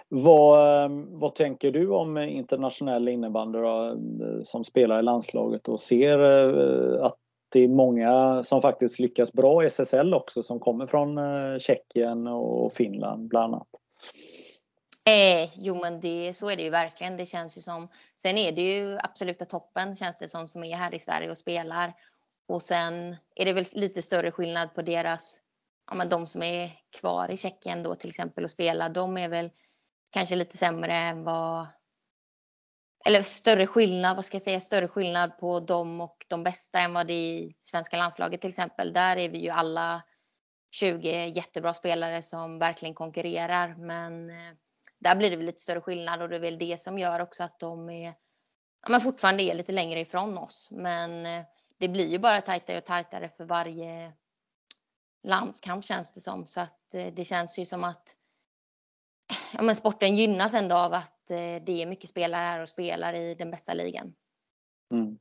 [SPEAKER 4] vad, vad tänker du om internationell innebandy då, som spelar i landslaget och ser eh, att det är många som faktiskt lyckas bra i S S L också som kommer från eh, Tjeckien och Finland bland annat.
[SPEAKER 3] Eh, jo men det, så är det ju verkligen. Det känns ju som, sen är det ju absoluta toppen känns det som som är här i Sverige och spelar. Och sen är det väl lite större skillnad på deras, ja men de som är kvar i Tjeckien då till exempel och spelar. De är väl kanske lite sämre än vad, eller större skillnad, vad ska jag säga, större skillnad på dem och de bästa än vad det är i svenska landslaget till exempel. Där är vi ju alla tjugo jättebra spelare som verkligen konkurrerar. Men eh, där blir det väl lite större skillnad och det är väl det som gör också att de är, ja, men fortfarande är lite längre ifrån oss. Men eh, det blir ju bara tajtare och tajtare för varje landskamp känns det som. Så att eh, det känns ju som att ja, men sporten gynnas ändå av att eh, det är mycket spelare här och spelar i den bästa ligan.
[SPEAKER 4] Mm.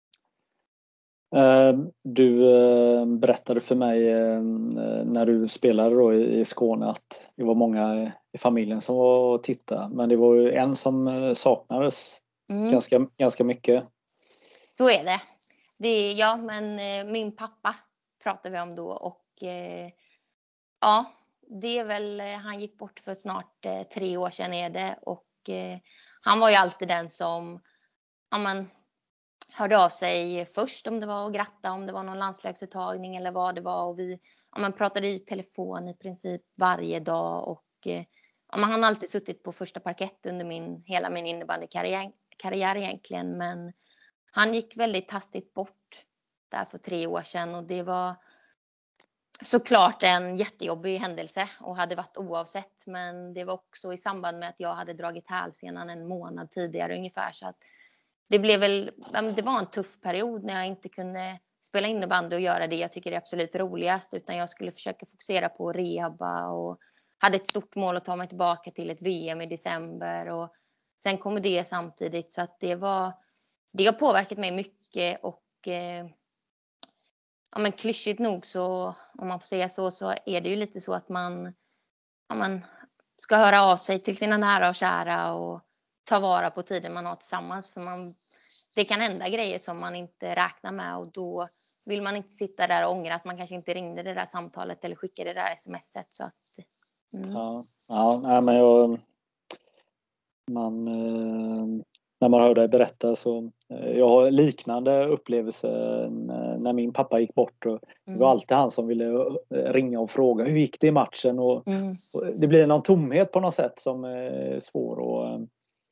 [SPEAKER 4] Du berättade för mig när du spelade då i Skåne att det var många i familjen som var och tittade. Men det var ju en som saknades mm. ganska, ganska mycket.
[SPEAKER 3] Så är det. det är, ja, men min pappa pratade vi om då. Och eh, ja, det är väl, han gick bort för snart eh, tre år sedan är det. Och eh, han var ju alltid den som, ja men, hörde av sig först om det var att gratta, om det var någon landslagsuttagning eller vad det var. Och vi ja, man pratade i telefon i princip varje dag. Och ja, man, han har alltid suttit på första parkett under min, hela min innebandykarriär karriär egentligen. Men han gick väldigt hastigt bort där för tre år sedan. Och det var såklart en jättejobbig händelse och hade varit oavsett. Men det var också i samband med att jag hade dragit hälsenan en månad tidigare ungefär. Så att det blev väl, det var en tuff period när jag inte kunde spela innebandy och göra det jag tycker är absolut roligast. Utan jag skulle försöka fokusera på rehaba och hade ett stort mål att ta mig tillbaka till ett V M i december. Och sen kommer det samtidigt så att det var, det har påverkat mig mycket och eh, ja men klyschigt nog så, om man får säga så, så är det ju lite så att man, ja, man ska höra av sig till sina nära och kära och ta vara på tiden man har tillsammans. För man, det kan hända grejer som man inte räknar med och då vill man inte sitta där och ångra att man kanske inte ringde det där samtalet eller skickade det där smset. Så att,
[SPEAKER 4] mm. Ja, ja nej, men jag, man, när man hör dig berätta så jag har liknande upplevelser när min pappa gick bort. Och det var alltid han som ville ringa och fråga hur gick det i matchen och, mm. och det blir någon tomhet på något sätt som är svår att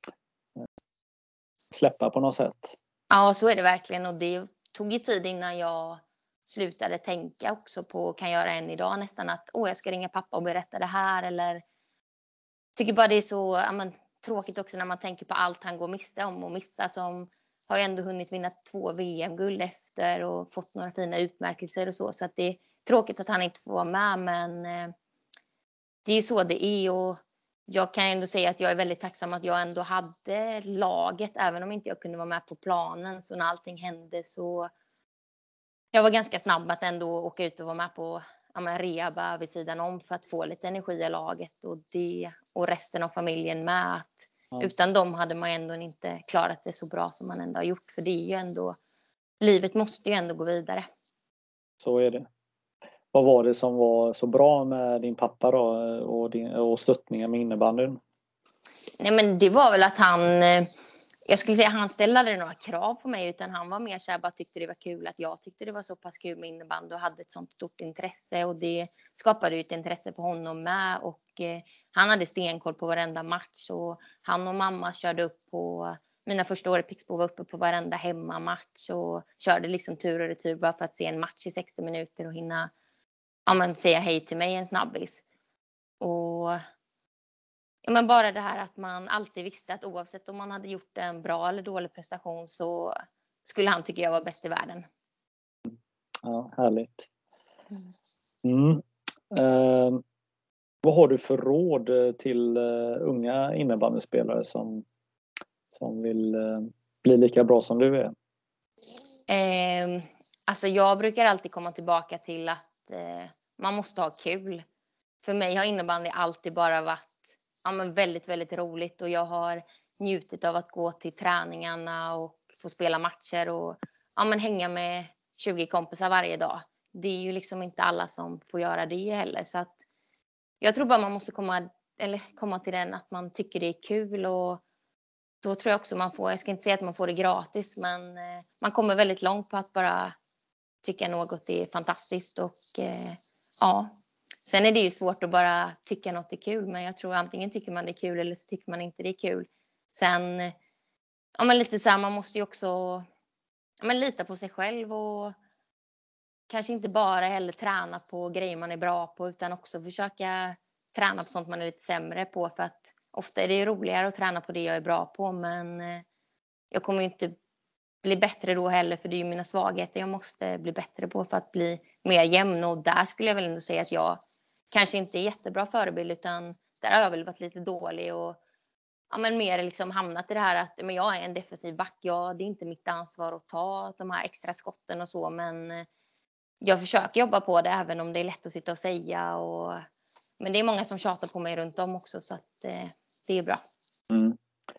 [SPEAKER 4] släppa på något sätt.
[SPEAKER 3] Ja, så är det verkligen och det tog ju tid innan jag slutade tänka också på, kan göra än idag nästan, att åh jag ska ringa pappa och berätta det här eller tycker bara det är så ja, men, tråkigt också när man tänker på allt han går miste om och missa som har ju ändå hunnit vinna två V M-guld efter och fått några fina utmärkelser och så. Så att det är tråkigt att han inte får vara med men eh, det är ju så det är och jag kan ändå säga att jag är väldigt tacksam att jag ändå hade laget även om inte jag kunde vara med på planen. Så när allting hände så jag var ganska snabb att ändå åka ut och vara med på ja, men rehaba vid sidan om för att få lite energi i laget och det och resten av familjen med. Att ja. Utan dem hade man ändå inte klarat det så bra som man ändå har gjort. För det är ju ändå, livet måste ju ändå gå vidare.
[SPEAKER 4] Så är det. Vad var det som var så bra med din pappa då och, din, och stöttningen med innebandyn?
[SPEAKER 3] Nej men det var väl att han, jag skulle säga han ställde aldrig några krav på mig utan han var mer så här bara tyckte det var kul att jag tyckte det var så pass kul med innebandy och hade ett sånt stort intresse och det skapade ju ett intresse på honom med och eh, han hade stenkoll på varenda match och han och mamma körde upp på mina första år i Pixbo var uppe på varenda hemmamatch och körde liksom tur och retur bara för att se en match i sextio minuter och hinna ja, men säga hej till mig en snabbis. Och ja, men bara det här att man alltid visste att oavsett om man hade gjort en bra eller dålig prestation så skulle han tycka jag var bäst i världen.
[SPEAKER 4] Ja, härligt. Mm. Eh, vad har du för råd till uh, unga innebandyspelare som, som vill uh, bli lika bra som du är?
[SPEAKER 3] Eh, alltså jag brukar alltid komma tillbaka till att eh, man måste ha kul. För mig har innebandy alltid bara varit ja, men väldigt, väldigt roligt. Och jag har njutit av att gå till träningarna och få spela matcher. Och ja, men hänga med tjugo kompisar varje dag. Det är ju liksom inte alla som får göra det heller. Så att jag tror bara man måste komma, eller komma till den att man tycker det är kul. Och då tror jag också man får, jag ska inte säga att man får det gratis, men eh, man kommer väldigt långt på att bara tycka något är fantastiskt. Och eh, ja, sen är det ju svårt att bara tycka något är kul. Men jag tror antingen tycker man det är kul eller så tycker man inte det är kul. Sen, ja men lite så här, man måste ju också ja, men lita på sig själv och kanske inte bara heller träna på grejer man är bra på, utan också försöka träna på sånt man är lite sämre på. För att ofta är det roligare att träna på det jag är bra på, men jag kommer inte bli bättre då heller, för det är ju mina svagheter jag måste bli bättre på för att bli mer jämn. Och där skulle jag väl ändå säga att jag kanske inte är jättebra förebild, utan där har jag väl varit lite dålig och ja, men mer liksom hamnat i det här att men jag är en defensiv back. Ja, det är inte mitt ansvar att ta de här extra skotten och så, men jag försöker jobba på det även om det är lätt att sitta och säga. Och, men det är många som tjatar på mig runt om också, så att eh, det är bra.
[SPEAKER 4] Mm.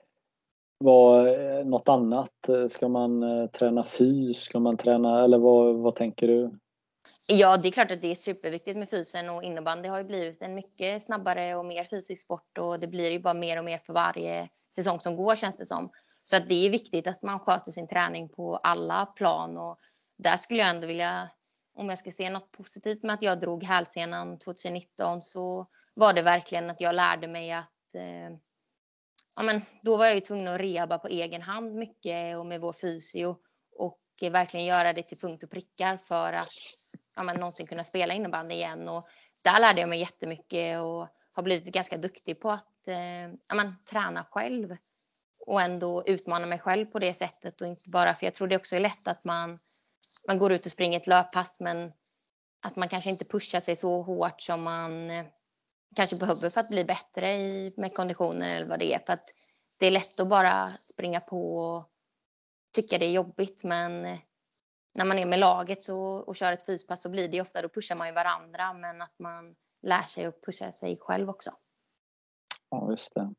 [SPEAKER 4] Vad, något annat? Ska man träna fys? Ska man träna, eller vad, vad tänker du?
[SPEAKER 3] Ja, det är klart att det är superviktigt med fysen, och innebandy har ju blivit en mycket snabbare och mer fysisk sport, och det blir ju bara mer och mer för varje säsong som går, känns det som. Så att det är viktigt att man sköter sin träning på alla plan, och där skulle jag ändå vilja, om jag ska se något positivt med att jag drog hälsenan tjugonitton, så var det verkligen att jag lärde mig att eh, ja, men då var jag ju tvungen att rehaba på egen hand mycket och med vår fysio, och verkligen göra det till punkt och prickar för att ja, men någonsin kunna spela innebandy igen. Och där lärde jag mig jättemycket och har blivit ganska duktig på att eh, ja, men, träna själv och ändå utmana mig själv på det sättet, och inte bara, för jag tror det också är lätt att man man går ut och springer ett löppass, men att man kanske inte pushar sig så hårt som man eh, kanske behöver för att bli bättre i, med konditionen eller vad det är. För att det är lätt att bara springa på och tycka det är jobbigt, men när man är med laget så, och kör ett fyspass, så blir det ofta, då pushar man ju varandra, men att man lär sig att pusha sig själv också.
[SPEAKER 4] Ja, just det.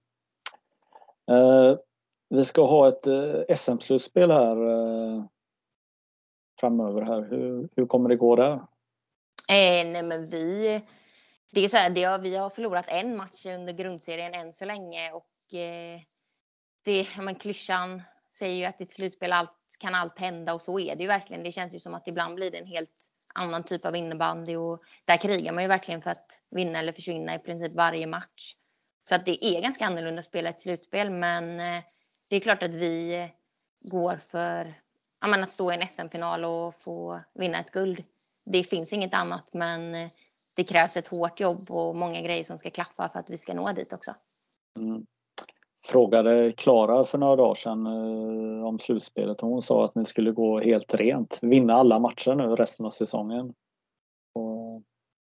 [SPEAKER 4] Uh, vi ska ha ett uh, S M-slutspel här uh, framöver här. Hur, hur kommer det gå där?
[SPEAKER 3] Eh, nej men vi, det är så här, det har, vi har förlorat en match under grundserien än så länge, och eh, det, men klyschan säger ju att i ett slutspel allt, kan allt hända, och så är det ju verkligen. Det känns ju som att ibland blir det en helt annan typ av innebandy, och där krigar man ju verkligen för att vinna eller försvinna i princip varje match. Så att det är ganska annorlunda att spela ett slutspel, men eh, det är klart att vi går för ja, men att stå i en S M-final och få vinna ett guld. Det finns inget annat, men eh, det krävs ett hårt jobb och många grejer som ska klaffa för att vi ska nå dit också.
[SPEAKER 4] Mm. Frågade Klara för några dagar sedan eh, om slutspelet, och hon sa att ni skulle gå helt rent, vinna alla matcher nu resten av säsongen. Och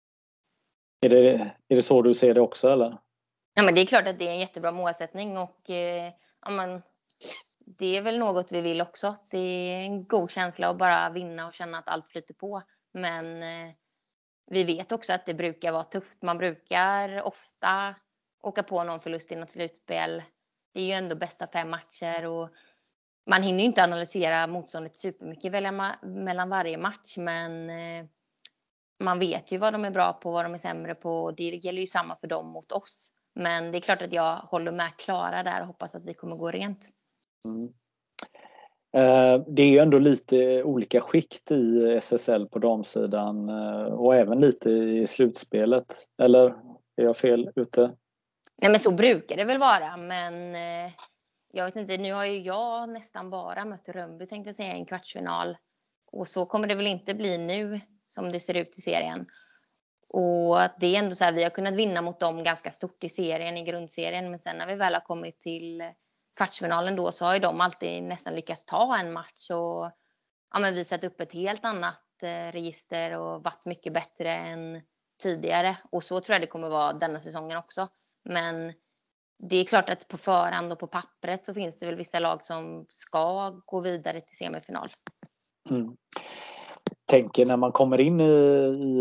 [SPEAKER 4] är det, är det så du ser det också, eller?
[SPEAKER 3] Ja, men det är klart att det är en jättebra målsättning, och eh, ja, men, det är väl något vi vill också. Det är en god känsla att bara vinna och känna att allt flyter på. Men eh, vi vet också att det brukar vara tufft. Man brukar ofta åka på någon förlust i något slutspel. Det är ju ändå bästa fem matcher, och man hinner ju inte analysera motståndet supermycket mellan varje match, men eh, man vet ju vad de är bra på, vad de är sämre på. Det gäller ju samma för dem mot oss. Men det är klart att jag håller med Klara där och hoppas att vi kommer gå rent.
[SPEAKER 4] Mm. Eh, det är ju ändå lite olika skikt i S S L på damsidan eh, och även lite i slutspelet. Eller är jag fel ute?
[SPEAKER 3] Nej, men så brukar det väl vara, men eh, jag vet inte, nu har ju jag nästan bara mött Rönnby, tänkte jag säga, i en kvartsfinal. Och så kommer det väl inte bli nu som det ser ut i serien. Och det är ändå så här, vi har kunnat vinna mot dem ganska stort i serien, i grundserien. Men sen när vi väl har kommit till kvartsfinalen då, så har ju de alltid nästan lyckats ta en match. Och ja, men visat upp ett helt annat eh, register och varit mycket bättre än tidigare. Och så tror jag det kommer vara denna säsongen också. Men det är klart att på förhand och på pappret så finns det väl vissa lag som ska gå vidare till semifinal.
[SPEAKER 4] Mm. Tänker när man kommer in i, i,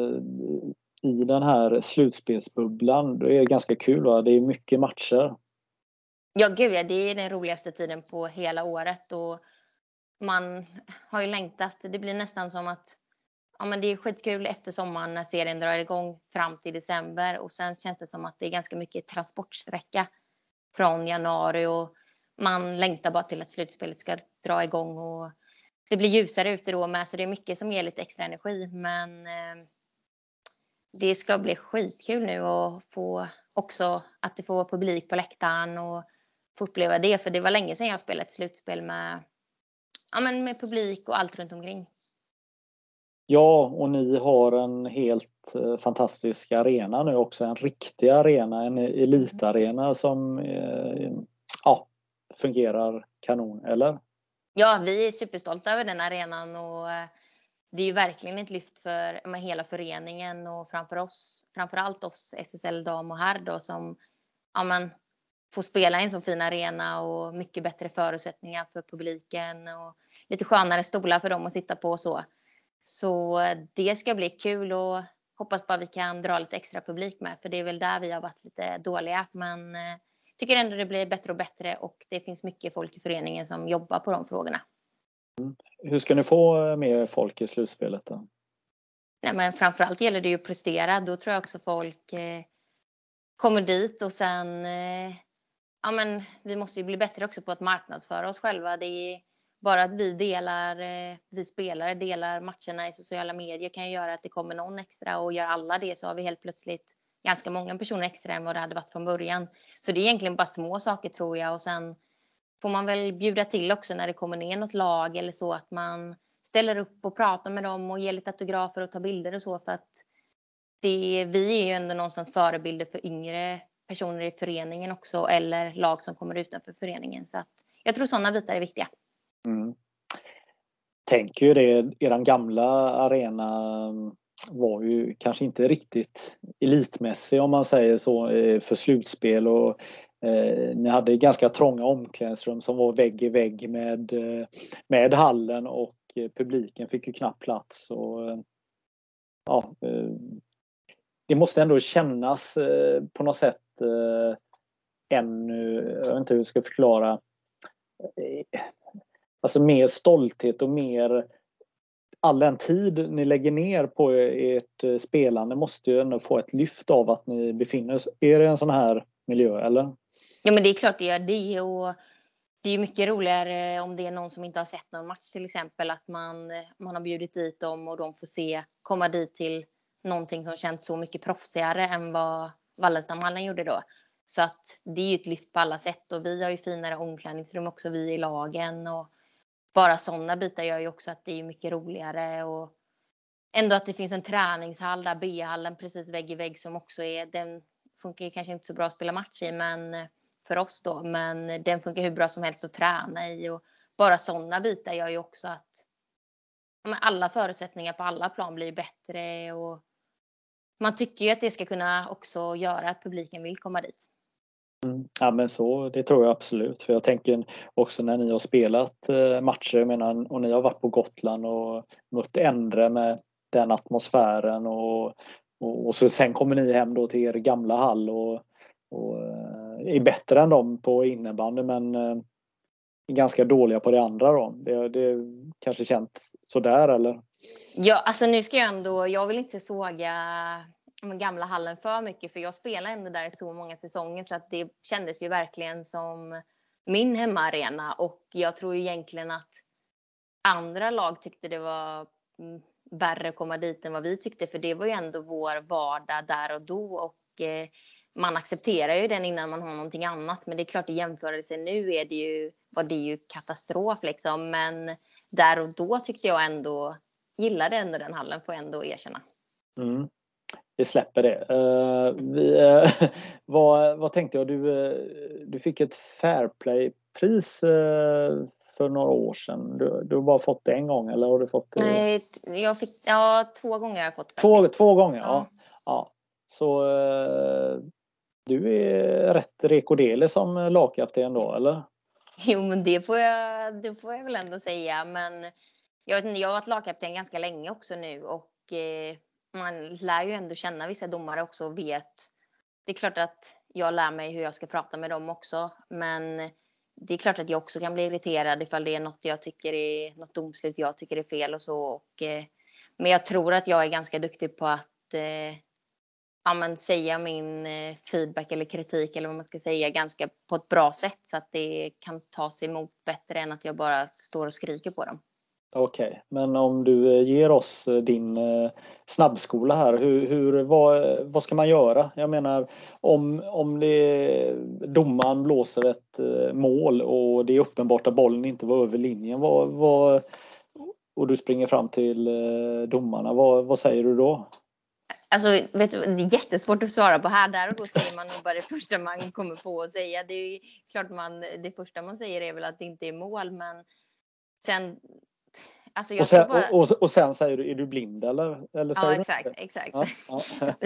[SPEAKER 4] i den här slutspelsbubblan, det är ganska kul, va? Det är mycket matcher.
[SPEAKER 3] Ja, gud ja, det är den roligaste tiden på hela året. Och man har ju längtat. Det blir nästan som att ja, men det är skitkul efter sommaren när serien drar igång fram till december. Och sen känns det som att det är ganska mycket transportsträcka från januari. Och man längtar bara till att slutspelet ska dra igång. Och det blir ljusare ute då med. Så det är mycket som ger lite extra energi. Men eh, det ska bli skitkul nu att få också att det får publik på läktaren. Och få uppleva det. För det var länge sedan jag spelade ett slutspel med, ja, men med publik och allt runt omkring.
[SPEAKER 4] Ja, och ni har en helt eh, fantastisk arena nu också. En riktig arena, en elitarena som eh, ja, fungerar kanon, eller?
[SPEAKER 3] Ja, vi är superstolta över den arenan och eh, det är ju verkligen ett lyft för med hela föreningen och framför oss, framförallt oss S S L dam och herr då, som ja, men, får spela i en så fin arena och mycket bättre förutsättningar för publiken och lite skönare stolar för dem att sitta på och så. Så det ska bli kul och hoppas bara vi kan dra lite extra publik med. För det är väl där vi har varit lite dåliga. Men eh, tycker ändå det blir bättre och bättre. Och det finns mycket folk i föreningen som jobbar på de frågorna.
[SPEAKER 4] Hur ska ni få med folk i slutspelet då?
[SPEAKER 3] Nej, men framförallt gäller det ju att prestera. Då tror jag också folk eh, kommer dit. Och sen, eh, ja men vi måste ju bli bättre också på att marknadsföra oss själva. Det är bara att vi delar, vi spelare delar matcherna i sociala medier kan ju göra att det kommer någon extra, och gör alla det så har vi helt plötsligt ganska många personer extra än vad det hade varit från början. Så det är egentligen bara små saker tror jag, och sen får man väl bjuda till också när det kommer ner något lag eller så, att man ställer upp och pratar med dem och ger lite autografer och tar bilder och så, för att det, vi är ju ändå någonstans förebilder för yngre personer i föreningen också, eller lag som kommer utanför föreningen, så att jag tror sådana bitar är viktiga.
[SPEAKER 4] Mm. Tänker ju det, eran gamla arena var ju kanske inte riktigt elitmässig om man säger så för slutspel, och eh, ni hade ganska trånga omklädningsrum som var vägg i vägg med, med hallen, och publiken fick ju knappt plats. Och, ja, eh, det måste ändå kännas eh, på något sätt eh, ännu, jag vet inte hur jag ska förklara, eh, alltså mer stolthet och mer all den tid ni lägger ner på ert spelande måste ju ändå få ett lyft av att ni befinner er i en sån här miljö, eller?
[SPEAKER 3] Ja, men det är klart det gör det, och det är ju mycket roligare om det är någon som inte har sett någon match till exempel, att man, man har bjudit dit dem och de får se, komma dit till någonting som känns så mycket proffsigare än vad Wallenstamhallen gjorde då. Så att det är ju ett lyft på alla sätt, och vi har ju finare omklädningsrum också, vi i lagen, och bara sådana bitar gör ju också att det är mycket roligare, och ändå att det finns en träningshall där, B-hallen precis vägg i vägg, som också är, den funkar ju kanske inte så bra att spela match i, men för oss då, men den funkar hur bra som helst att träna i, och bara sådana bitar gör ju också att ja, men alla förutsättningar på alla plan blir bättre, och man tycker ju att det ska kunna också göra att publiken vill komma dit.
[SPEAKER 4] Mm. Ja, men så, det tror jag absolut. För jag tänker också när ni har spelat matcher, jag menar, och ni har varit på Gotland och mött Endre med den atmosfären, och, och, och så sen kommer ni hem då till er gamla hall och, och är bättre än dem på innebandy, men är ganska dåliga på det andra då. Det, det kanske känns sådär, eller?
[SPEAKER 3] Ja, alltså nu ska jag ändå, jag vill inte såga den gamla hallen för mycket, för jag spelar ändå där i så många säsonger, så att det kändes ju verkligen som min hemmaarena, och jag tror ju egentligen att andra lag tyckte det var värre att komma dit än vad vi tyckte, för det var ju ändå vår vardag där och då, och eh, man accepterar ju den innan man har någonting annat, men det är klart i jämförelse nu är det ju, var det ju katastrof liksom, men där och då tyckte jag ändå, gillade ändå den hallen, får jag ändå erkänna.
[SPEAKER 4] Mm. Vi släpper det. Uh, vi, uh, vad, vad tänkte jag? Du, uh, du fick ett Fairplay-pris uh, för några år sedan. Du, du har bara fått det en gång, eller har du fått det?
[SPEAKER 3] Nej, jag fick, ja, två gånger har jag fått.
[SPEAKER 4] Två, två gånger, ja.
[SPEAKER 3] Ja.
[SPEAKER 4] ja. Så uh, du är rätt rekorderlig som lagkapten då, eller?
[SPEAKER 3] Jo, men det får jag, det får jag väl ändå säga. Men jag vet inte, jag har varit lagkapten ganska länge också nu, och eh, man lär ju ändå känna vissa domare också och vet. Det är klart att jag lär mig hur jag ska prata med dem också, men det är klart att jag också kan bli irriterad ifall det är något jag tycker är något domslut jag tycker är fel och så. Och, eh, men jag tror att jag är ganska duktig på att eh, ja, men säga min eh, feedback eller kritik eller vad man ska säga ganska på ett bra sätt så att det kan tas emot bättre än att jag bara står och skriker på dem.
[SPEAKER 4] Okej, okay. Men om du ger oss din eh, snabbskola här, hur, hur, vad, vad ska man göra? Jag menar, om, om det, domaren blåser ett eh, mål och det är uppenbart att bollen inte var över linjen, vad, vad, och du springer fram till eh, domarna, vad, vad säger du då?
[SPEAKER 3] Alltså, vet du, det är jättesvårt att svara på här. Där och då säger man nog bara det första man kommer på att säga. Det är klart man, det första man säger är väl att det inte är mål, men sen... Alltså jag
[SPEAKER 4] och, sen,
[SPEAKER 3] bara...
[SPEAKER 4] och, och, och sen säger du, är du blind eller? eller säger
[SPEAKER 3] ja, exakt,
[SPEAKER 4] du
[SPEAKER 3] exakt.
[SPEAKER 4] Ja, ja.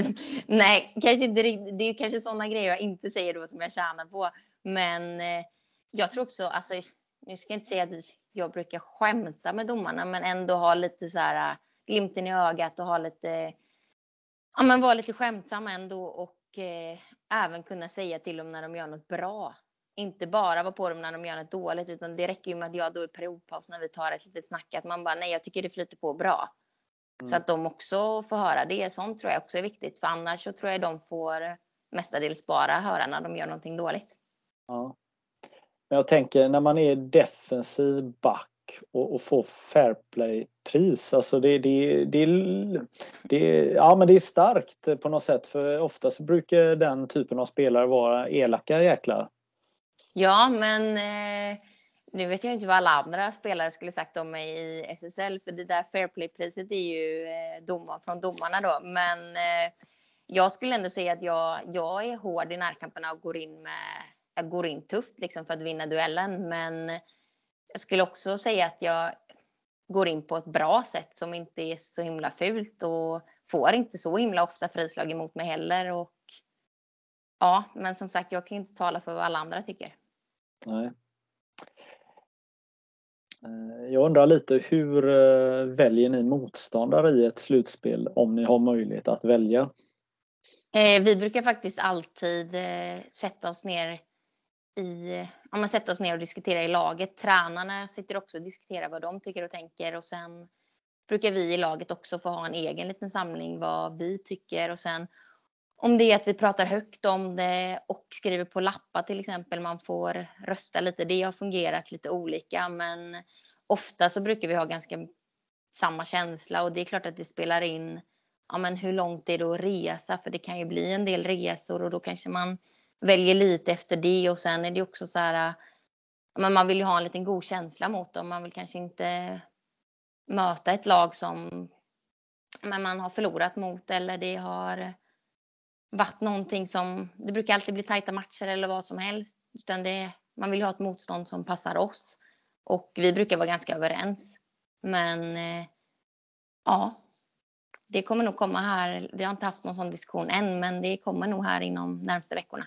[SPEAKER 3] Nej, kanske inte riktigt. Det är kanske sådana grejer jag inte säger då som jag tjänar på. Men eh, jag tror också, alltså, nu ska jag inte säga att jag brukar skämta med domarna, men ändå ha lite så här glimten i ögat och ha lite, ja men vara lite skämtsam ändå och eh, även kunna säga till dem när de gör något bra. Inte bara vara på dem när de gör något dåligt, utan det räcker ju med att jag då i periodpaus när vi tar ett litet snack att man bara, nej jag tycker det flyter på bra. Mm. Så att de också får höra det. Sånt tror jag också är viktigt, för annars så tror jag de får mestadels bara höra när de gör någonting dåligt.
[SPEAKER 4] Ja. Men jag tänker när man är defensiv back och, och får fair play-pris, alltså det, det, det, det, ja, men det är starkt på något sätt, för oftast brukar den typen av spelare vara elaka jäklar.
[SPEAKER 3] Ja, men eh, nu vet jag inte vad alla andra spelare skulle sagt om mig i S S L, för det där fair play-priset är ju eh, domar från domarna då, men eh, jag skulle ändå säga att jag, jag är hård i närkamperna och går in med, jag går in tufft liksom för att vinna duellen, men jag skulle också säga att jag går in på ett bra sätt som inte är så himla fult och får inte så himla ofta frislag emot mig heller. Och ja, men som sagt, jag kan inte tala för vad alla andra tycker.
[SPEAKER 4] Nej. Jag undrar lite, hur väljer ni motståndare i ett slutspel om ni har möjlighet att välja?
[SPEAKER 3] Eh, vi brukar faktiskt alltid eh, sätta oss ner i, om man sätter oss ner och diskuterar i laget. Tränarna sitter också och diskuterar vad de tycker och tänker, och sen brukar vi i laget också få ha en egen liten samling vad vi tycker, och sen om det är att vi pratar högt om det och skriver på lappar till exempel, man får rösta lite. Det har fungerat lite olika, men ofta så brukar vi ha ganska samma känsla, och det är klart att det spelar in, ja men hur långt är det att resa, för det kan ju bli en del resor och då kanske man väljer lite efter det, och sen är det också så här, men man vill ju ha en liten god känsla mot dem. Man vill kanske inte möta ett lag som men man har förlorat mot, eller det har varit någonting som, det brukar alltid bli tajta matcher eller vad som helst, utan det, man vill ha ett motstånd som passar oss, och vi brukar vara ganska överens. Men eh, ja, det kommer nog komma här, vi har inte haft någon sån diskussion än, men det kommer nog här inom närmaste veckorna.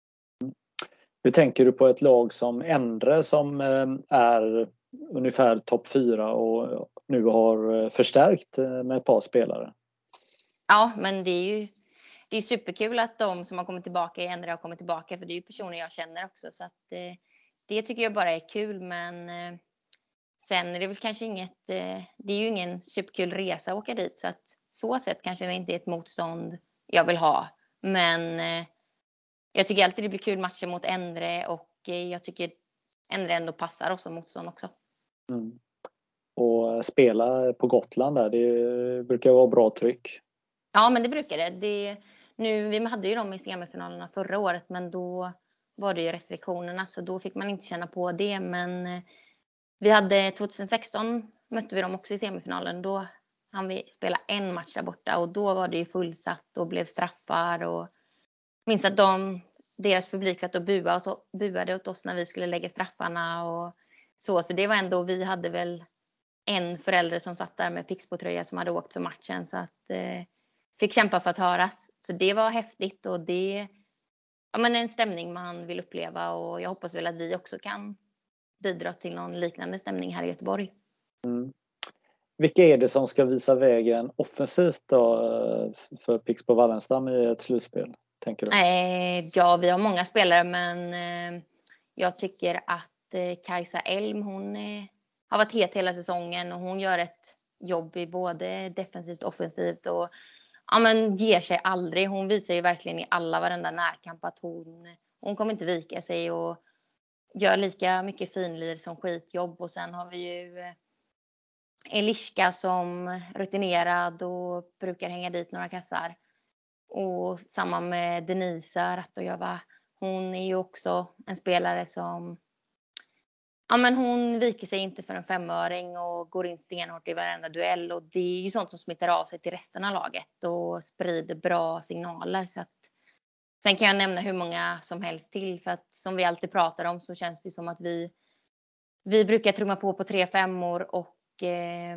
[SPEAKER 4] Hur tänker du på ett lag som Endre som är ungefär topp fyra och nu har förstärkt med ett par spelare?
[SPEAKER 3] Ja, men det är ju det är superkul att de som har kommit tillbaka i Endre har kommit tillbaka, för det är ju personer jag känner också, så att eh, det tycker jag bara är kul. Men eh, sen är det väl kanske inget, eh, det är ju ingen superkul resa att åka dit, så att så sett kanske det inte är ett motstånd jag vill ha, men eh, jag tycker alltid det blir kul matcher mot Endre, och eh, jag tycker Endre ändå passar oss som motstånd också.
[SPEAKER 4] Mm. Och spela på Gotland där, det brukar vara bra tryck.
[SPEAKER 3] Ja, men det brukar det. det nu, vi hade ju dem i semifinalerna förra året, men då var det ju restriktionerna, så då fick man inte känna på det. Men eh, vi hade tjugohundrasexton mötte vi dem också i semifinalen. Då hann vi spela en match där borta, och då var det ju fullsatt och blev straffar, och minns att de, deras publik satt och buade, och så buade åt oss när vi skulle lägga straffarna och så. Så det var ändå, vi hade väl en förälder som satt där med Pixbo-tröja som hade åkt för matchen, så att eh, fick kämpa för att höras. Så det var häftigt, och det, ja, men en stämning man vill uppleva, och jag hoppas väl att vi också kan bidra till någon liknande stämning här i Göteborg.
[SPEAKER 4] Mm. Vilka är det som ska visa vägen offensivt då för Pixbo Wallenstam i ett slutspel, tänker du?
[SPEAKER 3] Eh, ja, vi har många spelare, men eh, jag tycker att eh, Kajsa Elm, hon eh, har varit het hela säsongen och hon gör ett jobb i både defensivt och offensivt och ja, men ger sig aldrig. Hon visar ju verkligen i alla varenda närkamp att hon, hon kommer inte vika sig och gör lika mycket finlir som skitjobb. Och sen har vi ju eh, Eliska som rutinerad och brukar hänga dit några kassar. Och samma med Denisa Rattojova. Hon är ju också en spelare som ja, men hon viker sig inte för en femöring och går in stenhårt i varenda duell. Och det är ju sånt som smittar av sig till resten av laget och sprider bra signaler. Så att, sen kan jag nämna hur många som helst till. För att som vi alltid pratar om så känns det som att vi, vi brukar trumma på på tre femmor och eh,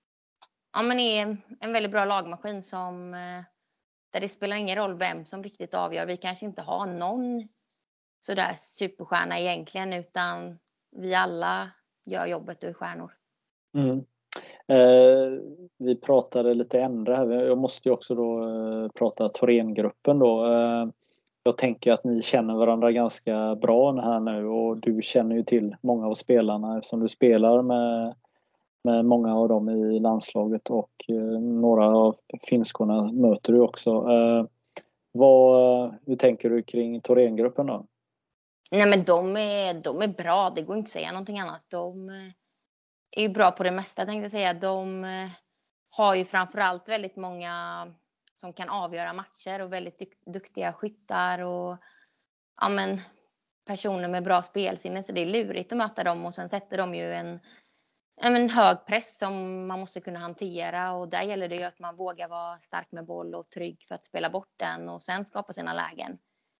[SPEAKER 3] ja, men är en, en väldigt bra lagmaskin som eh, där det spelar ingen roll vem som riktigt avgör. Vi kanske inte har någon sådär superstjärna egentligen utan vi alla gör jobbet och är stjärnor.
[SPEAKER 4] Mm. Eh, vi pratade lite ändra här. Jag måste ju också då eh, prata Thorengruppen då. Eh, jag tänker att ni känner varandra ganska bra här nu och du känner ju till många av spelarna eftersom du spelar med, med många av dem i landslaget och eh, några av finskorna möter du också. Eh, vad, hur tänker du kring Thorengruppen då?
[SPEAKER 3] Nej, men de är, de är bra. Det går inte att säga någonting annat. De är ju bra på det mesta, tänkte jag säga. De har ju framförallt väldigt många som kan avgöra matcher och väldigt dyk- duktiga skyttar och ja, men, personer med bra spelsinne. Så det är lurigt att möta dem och sen sätter de ju en, en hög press som man måste kunna hantera. Och där gäller det ju att man vågar vara stark med boll och trygg för att spela bort den och sen skapa sina lägen.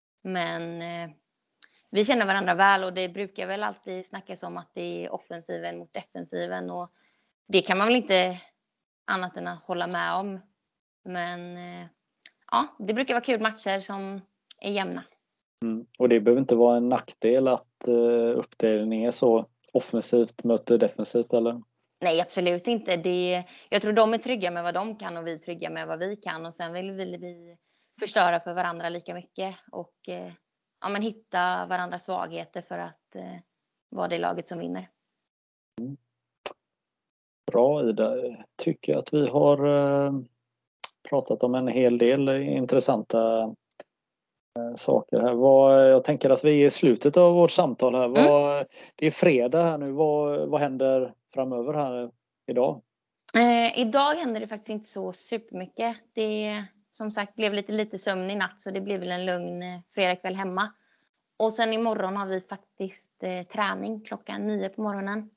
[SPEAKER 3] Men eh, vi känner varandra väl och det brukar väl alltid snackas om att det är offensiven mot defensiven och det kan man väl inte annat än att hålla med om. Men ja, det brukar vara kul matcher som är jämna.
[SPEAKER 4] Mm. Och det behöver inte vara en nackdel att uh, uppdelningen är så offensivt möter defensivt eller?
[SPEAKER 3] Nej, absolut inte. Det, jag tror de är trygga med vad de kan och vi är trygga med vad vi kan och sen vill vi, vi förstöra för varandra lika mycket och eh, ja, men hitta varandras svagheter för att eh, vara det laget som vinner.
[SPEAKER 4] Mm. Bra Ida. Tycker att vi har eh, pratat om en hel del intressanta eh, saker här. Vad, jag tänker att vi är i slutet av vårt samtal här.
[SPEAKER 3] Mm.
[SPEAKER 4] Vad, det är fredag här nu. Vad, vad händer framöver här idag?
[SPEAKER 3] Eh, idag händer det faktiskt inte så supermycket. Det som sagt blev lite lite sömn i natt så det blir väl en lugn eh, fredagkväll hemma. Och sen imorgon har vi faktiskt eh, träning klockan nio på morgonen.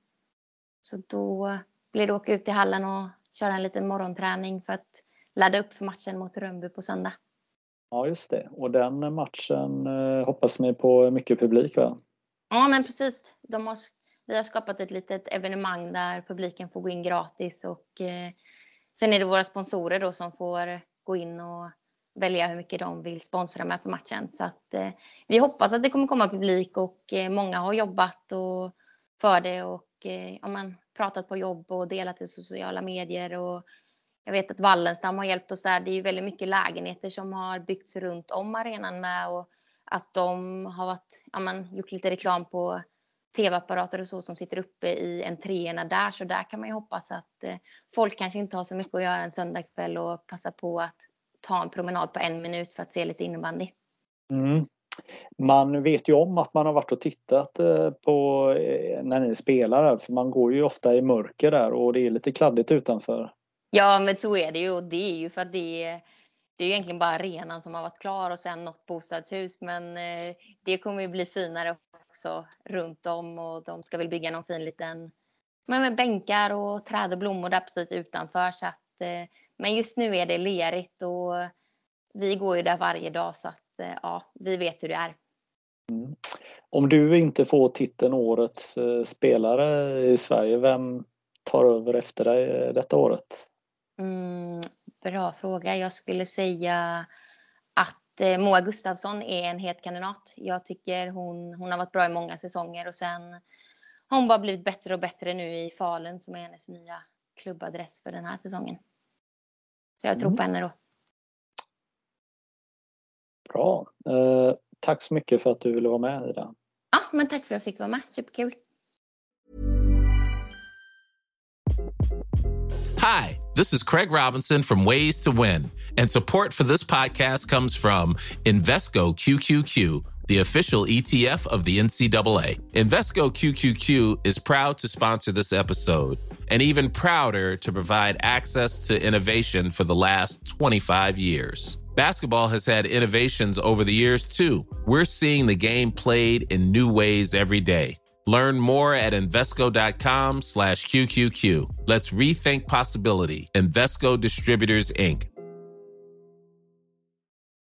[SPEAKER 3] Så då blir det åka ut i hallen och köra en liten morgonträning för att ladda upp för matchen mot Rönnby på söndag.
[SPEAKER 4] Ja just det. Och den matchen eh, hoppas ni på mycket publik va?
[SPEAKER 3] Ja men precis. De har, vi har skapat ett litet evenemang där publiken får gå in gratis. Och eh, sen är det våra sponsorer då som får gå in och välja hur mycket de vill sponsra med på matchen. Så att eh, vi hoppas att det kommer komma publik och eh, många har jobbat och för det och eh, ja, man, pratat på jobb och delat i sociala medier. Och jag vet att Wallenstam har hjälpt oss där. Det är ju väldigt mycket lägenheter som har byggts runt om arenan med och att de har varit, ja, man, gjort lite reklam på tv-apparater och så som sitter uppe i entréerna där. Så där kan man ju hoppas att eh, folk kanske inte har så mycket att göra en söndagkväll och passa på att ta en promenad på en minut för att se lite innebandy.
[SPEAKER 4] Mm. Man vet ju om att man har varit och tittat på när ni spelar för man går ju ofta i mörker där och det är lite kladdigt utanför.
[SPEAKER 3] Ja men så är det ju och det är ju för att det är, det är egentligen bara arenan som har varit klar och sen något bostadshus men eh, det kommer ju bli finare också runt om och de ska väl bygga någon fin liten men med bänkar och träd och blommor där precis utanför så att eh, men just nu är det lerigt och vi går ju där varje dag så att eh, ja, vi vet hur det är.
[SPEAKER 4] Mm. Om du inte får titeln årets eh, spelare i Sverige, vem tar över efter dig detta året?
[SPEAKER 3] Mm, bra fråga. Jag skulle säga att eh, Moa Gustafsson är en het kandidat. Jag tycker hon, hon har varit bra i många säsonger och sen har hon bara blivit bättre och bättre nu i Falun som är hennes nya klubbadress för den här säsongen. Så jag tror
[SPEAKER 4] Mm.
[SPEAKER 3] på henne då.
[SPEAKER 4] Bra. Eh, tack så mycket för att du ville vara med, Ida.
[SPEAKER 3] Ja, men tack för att jag fick vara med. Superkul.
[SPEAKER 5] Hi, this is Craig Robinson from Ways to Win, and support for this podcast comes from Invesco Q Q Q, the official E T F of the N C double A. Invesco Q Q Q is proud to sponsor this episode, and even prouder to provide access to innovation for the last twenty-five years. Basketball has had innovations over the years, too. We're seeing the game played in new ways every day. Learn more at Invesco.com slash QQQ. Let's rethink possibility. Invesco Distributors, Incorporated.